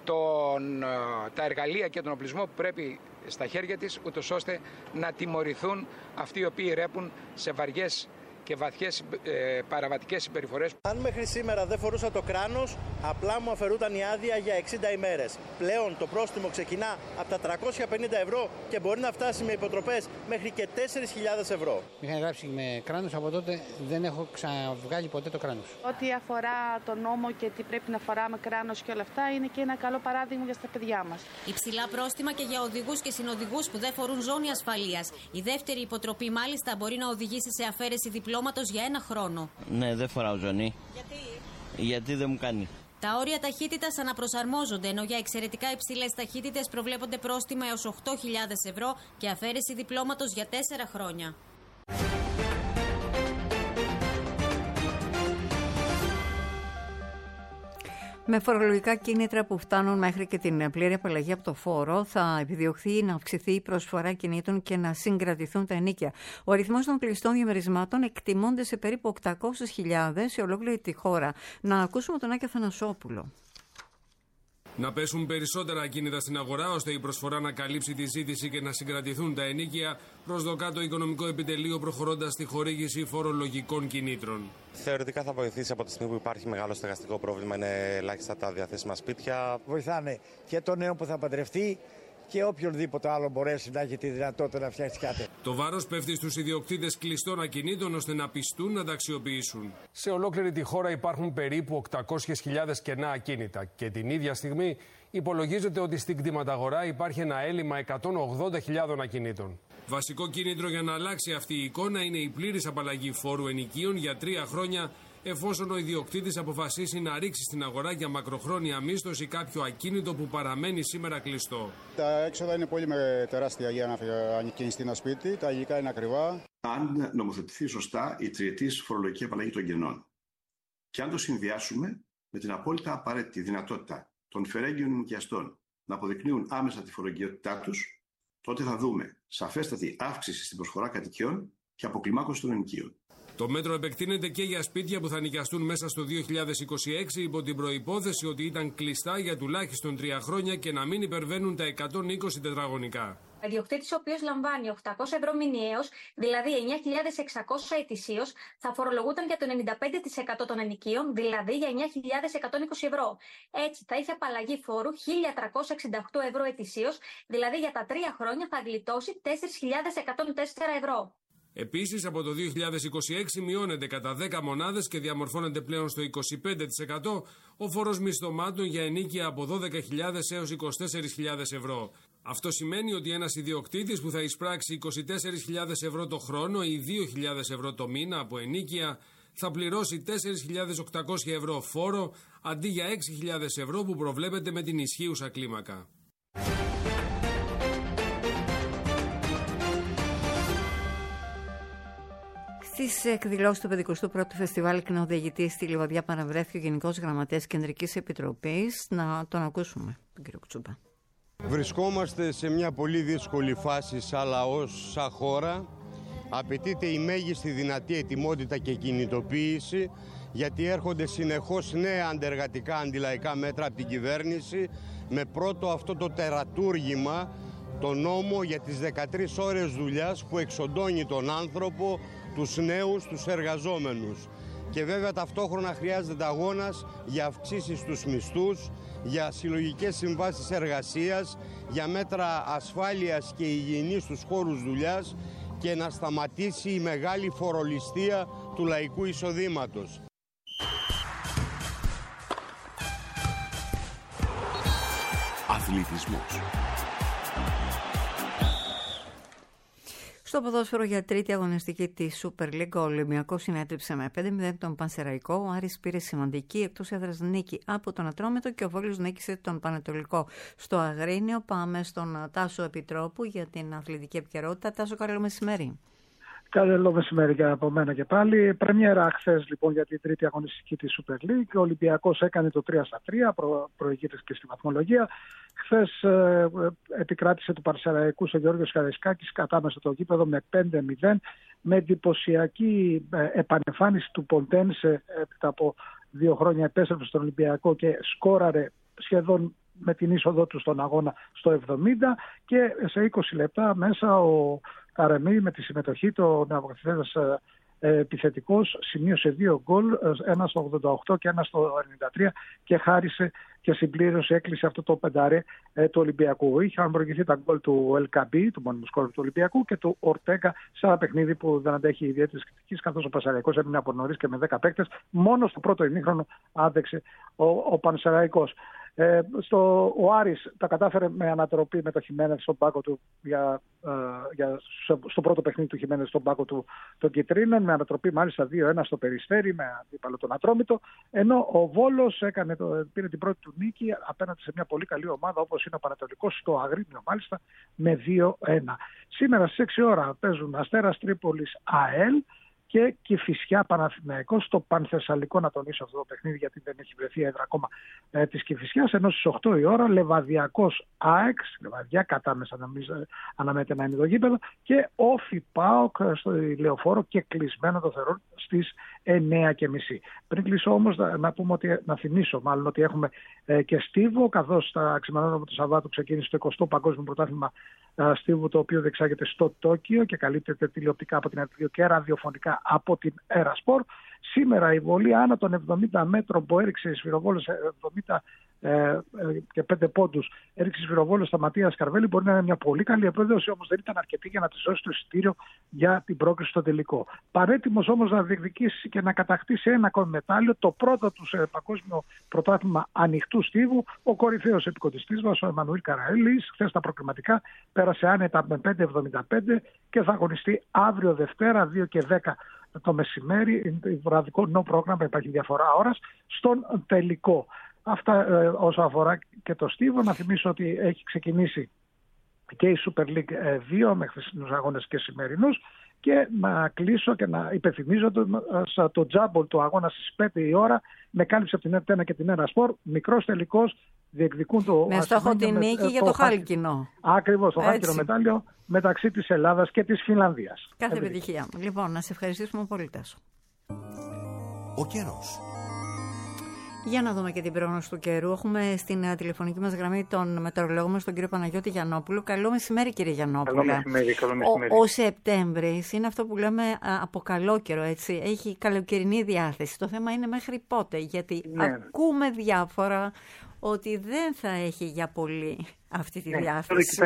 τα εργαλεία και τον οπλισμό που πρέπει στα χέρια της, ούτως ώστε να τιμωρηθούν αυτοί οι οποίοι ρέπουν σε βαριές και βαθιές παραβατικές συμπεριφορές. Αν μέχρι σήμερα δεν φορούσα το κράνος, απλά μου αφαιρούταν η άδεια για 60 ημέρες. Πλέον το πρόστιμο ξεκινά από τα 350 ευρώ και μπορεί να φτάσει με υποτροπές μέχρι και 4.000 ευρώ. Με είχαν γράψει με κράνος, από τότε δεν έχω ξαναβγάλει ποτέ το κράνος. Ό,τι αφορά τον νόμο και τι πρέπει να φοράμε κράνος και όλα αυτά είναι και ένα καλό παράδειγμα για στα παιδιά μας. Υψηλά πρόστιμα και για οδηγούς και συνοδηγούς που δεν φορούν ζώνη ασφαλείας. Η δεύτερη υποτροπή μάλιστα μπορεί να οδηγήσει σε αφαίρεση διπλώματος για 1 χρόνο. Ναι, δεν φοράω ζώνη. Γιατί δεν μου κάνει. Τα όρια ταχύτητας αναπροσαρμόζονται, ενώ για εξαιρετικά υψηλές ταχύτητες προβλέπονται πρόστιμα έως 8.000 ευρώ και αφαίρεση διπλώματος για 4 χρόνια. Με φορολογικά κίνητρα που φτάνουν μέχρι και την πλήρη απαλλαγή από το φόρο, θα επιδιωχθεί να αυξηθεί η προσφορά κινήτων και να συγκρατηθούν τα ενοίκια. Ο αριθμός των κλειστών διαμερισμάτων εκτιμώνται σε περίπου 800.000 σε ολόκληρη τη χώρα. Να ακούσουμε τον Άκη Αθανασόπουλο. Να πέσουν περισσότερα ακίνητα στην αγορά, ώστε η προσφορά να καλύψει τη ζήτηση και να συγκρατηθούν τα ενοίκια, προσδοκά το Οικονομικό Επιτελείο προχωρώντας στη χορήγηση φορολογικών κινήτρων. Θεωρητικά θα βοηθήσει από τη στιγμή που υπάρχει μεγάλο στεγαστικό πρόβλημα, είναι ελάχιστα τα διαθέσιμα σπίτια. Βοηθάνε και το νέο που θα παντρευτεί και οποιονδήποτε άλλο μπορέσει να έχει τη δυνατότητα να φτιάξει κάτι. Το βάρος πέφτει στους ιδιοκτήτες κλειστών ακινήτων ώστε να πιστούν να τα αξιοποιήσουν. Σε ολόκληρη τη χώρα υπάρχουν περίπου 800.000 κενά ακίνητα και την ίδια στιγμή υπολογίζεται ότι στην κτηματαγορά υπάρχει ένα έλλειμμα 180.000 ακινήτων. Βασικό κίνητρο για να αλλάξει αυτή η εικόνα είναι η πλήρης απαλλαγή φόρου ενοικίων για 3 χρόνια, εφόσον ο ιδιοκτήτης αποφασίσει να ρίξει στην αγορά για μακροχρόνια μίσθωση κάποιο ακίνητο που παραμένει σήμερα κλειστό. Τα έξοδα είναι πολύ τεράστια για να ανοικιαστεί ένα σπίτι, τα υλικά είναι ακριβά. Αν νομοθετηθεί σωστά η τριετής φορολογική απαλλαγή των κενών και αν το συνδυάσουμε με την απόλυτα απαραίτητη δυνατότητα των φερέγγιων ενοικιαστών να αποδεικνύουν άμεσα τη φορολογικότητά τους, τότε θα δούμε σαφέστατη αύξηση στην προσφορά κατοικιών και αποκλιμάκωση των ενοικίων. Το μέτρο επεκτείνεται και για σπίτια που θα νοικιαστούν μέσα στο 2026 υπό την προϋπόθεση ότι ήταν κλειστά για τουλάχιστον 3 χρόνια και να μην υπερβαίνουν τα 120 τετραγωνικά. Ο ιδιοκτήτης ο οποίος λαμβάνει 800 ευρώ μηνιαίως, δηλαδή 9.600 ετησίως, θα φορολογούταν για το 95% των ενοικίων, δηλαδή για 9.120 ευρώ. Έτσι θα είχε απαλλαγή φόρου 1.368 ευρώ ετησίως, δηλαδή για τα 3 χρόνια θα γλιτώσει 4.104 ευρώ. Επίσης, από το 2026 μειώνεται κατά 10 μονάδες και διαμορφώνεται πλέον στο 25% ο φόρος μισθωμάτων για ενοίκια από 12.000 έως 24.000 ευρώ. Αυτό σημαίνει ότι ένας ιδιοκτήτης που θα εισπράξει 24.000 ευρώ το χρόνο ή 2.000 ευρώ το μήνα από ενοίκια θα πληρώσει 4.800 ευρώ φόρο αντί για 6.000 ευρώ που προβλέπεται με την ισχύουσα κλίμακα. Στις εκδηλώσεις του 51ου Φεστιβάλ Κινοδιηγητή στη Λιβαδιά παραβρέθηκε ο Γενικός Γραμματέας Κεντρικής Επιτροπής. Να τον ακούσουμε, τον κύριο Κουτσούπα. Βρισκόμαστε σε μια πολύ δύσκολη φάση σαν λαός, σαν χώρα. Απαιτείται η μέγιστη δυνατή ετοιμότητα και κινητοποίηση, γιατί έρχονται συνεχώς νέα αντεργατικά αντιλαϊκά μέτρα από την κυβέρνηση, με πρώτο αυτό το τερατούργημα, το νόμο για τις 13 ώρες δουλειάς που εξοντώνει τον άνθρωπο, τους νέους, τους εργαζόμενους. Και βέβαια ταυτόχρονα χρειάζεται αγώνας για αυξήσεις στους μισθούς, για συλλογικές συμβάσεις εργασίας, για μέτρα ασφάλειας και υγιεινής στους χώρους δουλειάς και να σταματήσει η μεγάλη φορολιστία του λαϊκού εισοδήματος. Αθλητισμός. Στο ποδόσφαιρο για τρίτη αγωνιστική της Super League, ο Ολυμπιακός συνέτριψε με 5-0 τον Πανσεραϊκό. Ο Άρης πήρε σημαντική εκτός έδρας νίκη από τον Ατρόμητο και ο Βόλος νίκησε τον Πανετολικό στο Αγρίνιο. Πάμε στον Τάσο Επιτρόπου για την αθλητική επικαιρότητα. Τάσο, καλό μεσημέρι. Καλό μεσημέρι και από μένα και πάλι. Πρεμιέρα χθες λοιπόν για την τρίτη αγωνιστική της Super League. Ο Ολυμπιακός έκανε το 3-3, προηγείται και στη βαθμολογία. Χθες επικράτησε του Πανσεραϊκού ο Γιώργος Καραϊσκάκης κατάμεσα το γήπεδο με 5-0, με εντυπωσιακή επανεμφάνιση του Ποντένσε. Έπειτα από 2 χρόνια επέστρεψε στον Ολυμπιακό και σκόραρε σχεδόν με την είσοδό του στον αγώνα στο 70 και σε 20 λεπτά μέσα ο Καρεμί με τη συμμετοχή του νεοπαθητές επιθετικός σημείωσε 2 γκολ, ένα στο 88 και ένα στο 93 και χάρισε και συμπλήρωσε, έκλεισε αυτό το πεντάρε του Ολυμπιακού. Είχαν προηγηθεί τα γκολ του Ελκαμπή, του μόνιμου σκόρου του Ολυμπιακού, και του Ορτέγκα σε ένα παιχνίδι που δεν αντέχει ιδιαίτερη κριτική, καθώς ο Πανσεραϊκός έμεινε από νωρίς και με 10 παίκτες. Μόνο στο πρώτο ημίχρονο άντεξε ο Πανσεραϊκός. Ο Άρης τα κατάφερε με ανατροπή με το Χιμένεθ στον πάγκο του στο πρώτο παιχνίδι του Χιμένεθ στον πάγκο του των Κιτρίνων, με ανατροπή μάλιστα 2-1 στο Περιστέρι με αντίπαλο τον Ατρόμητο, ενώ ο Βόλος πήρε την πρώτη του νίκη απέναντι σε μια πολύ καλή ομάδα όπως είναι ο Πανατολικός στο Αγρίνιο μάλιστα με 2-1. Σήμερα στις 6 ώρα παίζουν Αστέρας Τρίπολης ΑΕΛ και Κηφισιά Παναθηναϊκός στο Πανθεσσαλικό, να τονίσω αυτό το παιχνίδι γιατί δεν έχει βρεθεί έδρα ακόμα της Κηφισιάς, ενώ στις 8 η ώρα Λεβαδιακός ΑΕΚ, Λεβαδιά κατάμεσα αναμένεται να είναι το γήπεδο, και Όφι ΠΑΟΚ στο Λεωφόρο και κλεισμένο το θερόν στις 9:30. Πριν κλείσω όμως να θυμίσω μάλλον ότι έχουμε και στίβο, καθώς τα ξημερώματα του Σαββάτου ξεκίνησε το 20ο Παγκόσμιο Πρωτάθλημα στίβου, το οποίο διεξάγεται στο Τόκιο και καλύπτεται τηλεοπτικά από την ΕΡΤ2 και ραδιοφωνικά από την Ερασπορ. Σήμερα η βολή άνω των 70 μέτρων που έριξε η Σφυροβόλος 70 και 5 πόντους, έριξε η Σφυροβόλος στα Ματίας Καρβέλη, μπορεί να είναι μια πολύ καλή επίδοση, όμως δεν ήταν αρκετή για να της δώσει το εισιτήριο για την πρόκριση στο τελικό. Παρέτοιμος όμως να διεκδικήσει και να κατακτήσει ένα ακόμη μετάλλιο, το πρώτο του σε παγκόσμιο πρωτάθλημα ανοιχτού στίβου, ο κορυφαίος επικοντιστής μας, ο Εμμανουήλ Καραέλης. Χθες τα προκριματικά πέρασε άνετα με 5,75 και θα αγωνιστεί αύριο Δευτέρα 2 και 10 το μεσημέρι, βραδικό no πρόγραμμα, υπάρχει διαφορά ώρας, στον τελικό. Αυτά όσο αφορά και το στίβο. Να θυμίσω ότι έχει ξεκινήσει και η Super League 2 με χθεσινούς αγώνες και σημερινούς, και να κλείσω και να υπενθυμίζω το τζάμπολ του αγώνα στις 5 η ώρα με κάλυψη από την ΕΡΤ1 και την Ερασπορ. Μικρός τελικός, διεκδικούν το με στόχο την νίκη για το χάλκινο. Ακριβώς, το χάλκινο μετάλλιο μεταξύ της Ελλάδας και της Φινλανδίας. Κάθε επιτυχία. Λοιπόν, να σε ευχαριστήσουμε πολύ, Τάσο. Ο καιρός. Για να δούμε και την πρόγνωση του καιρού. Έχουμε στην τηλεφωνική μας γραμμή τον μετεωρολόγο μας, τον κύριο Παναγιώτη Γιαννόπουλο. Καλό μεσημέρι, κύριε Γιαννόπουλο. Καλό μεσημέρι. Ο Σεπτέμβρης είναι αυτό που λέμε από καλό καιρό, έτσι. Έχει καλοκαιρινή διάθεση. Το θέμα είναι μέχρι πότε, γιατί ακούμε διάφορα ότι δεν θα έχει για πολύ αυτή τη διάθεση.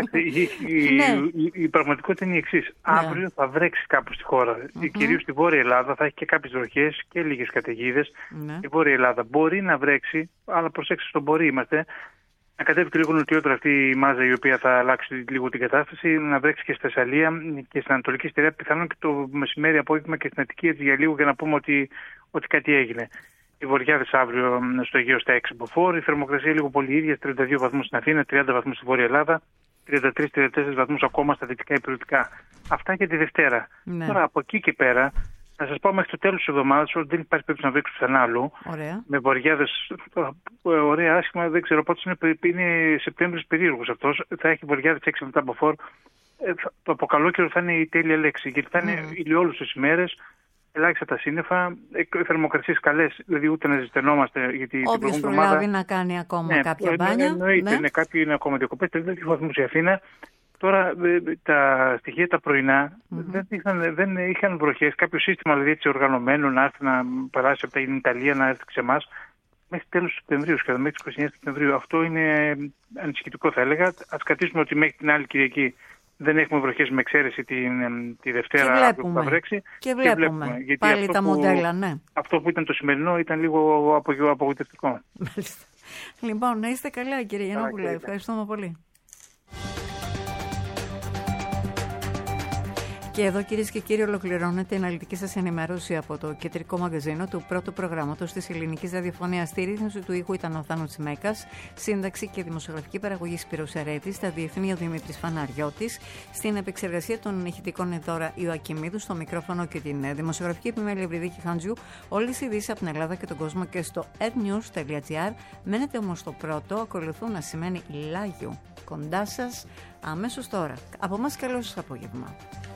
Η πραγματικότητα είναι η εξής. Αύριο θα βρέξει κάπου στη χώρα. Κυρίως στη Βόρεια Ελλάδα θα έχει και κάποιες βροχές και λίγες καταιγίδες. Η Βόρεια Ελλάδα μπορεί να βρέξει, αλλά προσέξτε, στον μπορεί είμαστε. Να κατέβει και λίγο νοτιότερα αυτή η μάζα, η οποία θα αλλάξει λίγο την κατάσταση, να βρέξει και στη Θεσσαλία και στην Ανατολική Στερεά, πιθανόν και το μεσημέρι απόγευμα και στην Αττική, έτσι για λίγο, για να πούμε ότι κάτι έγινε. Οι βοριάδες αύριο στο Αιγαίο στα 6 μποφόρ, η θερμοκρασία λίγο πολύ ίδια, 32 βαθμούς στην Αθήνα, 30 βαθμούς στη Βόρεια Ελλάδα, 33-34 βαθμούς ακόμα στα δυτικά υπηρετικά. Αυτά για τη Δευτέρα. Τώρα από εκεί και πέρα, να σας πω μέχρι το τέλος της εβδομάδας ότι δεν υπάρχει περίπτωση να βρέξει πουθενά αλλού. Με βοριάδες, ωραία, άσχημα, δεν ξέρω πότε είναι Σεπτέμβρης περίεργος αυτός. Θα έχει βοριάδες 6 μετά από φόρ. Το αποκαλόκαιρο θα είναι η τέλεια λέξη, γιατί θα είναι ηλιόλουσες ημέρες. Ελάχιστα τα σύννεφα, θερμοκρασίες καλές, δηλαδή ούτε να ζεσθενόμαστε. Όποιος προλάβει να κάνει ακόμα κάποια μπάνια. Εννοείται, κάποιοι είναι ακόμα διακοπές, 32 βαθμούς η Αθήνα. Τώρα τα στοιχεία τα πρωινά δεν είχαν βροχές. Κάποιο σύστημα δηλαδή έτσι οργανωμένο να έρθει να περάσει από την Ιταλία να έρθει σε εμάς μέχρι τέλος Σεπτεμβρίου, σχεδόν μέχρι τις 29 Σεπτεμβρίου. Αυτό είναι ανησυχητικό, θα έλεγα. Ας κρατήσουμε ότι μέχρι την άλλη Κυριακή δεν έχουμε βροχές με εξαίρεση τη Δευτέρα που θα βρέξει. Και βλέπουμε. Γιατί πάλι τα μοντέλα, ναι. Αυτό που ήταν το σημερινό ήταν λίγο απογοητευτικό. Λοιπόν, να είστε καλά, κύριε Γιαννόπουλε. Ευχαριστούμε πολύ. Και εδώ, κυρίες και κύριοι, ολοκληρώνεται η αναλυτική σας ενημέρωση από το κεντρικό μαγαζίνο του πρώτου προγράμματος της ελληνικής ραδιοφωνίας. Στη ρύθμιση του ήχου ήταν ο Θάνος Τσιμέκας, σύνταξη και δημοσιογραφική παραγωγή Σπύρος Ερέτης, στα διευθύνια ο Δημήτρης Φαναριώτης, στην επεξεργασία των ηχητικών Εδώρα Ιωακιμίδου, στο μικρόφωνο και την δημοσιογραφική επιμέλεια Ευρυδίκη Χαντζιού. Όλες οι ειδήσεις από την Ελλάδα και τον κόσμο και στο ednews.gr. Μένετε όμως στο πρώτο, ακολουθούν να σημαίνει Λάγιο. Κοντά σας αμέσως τώρα. Από εμάς καλό σας απόγευμα.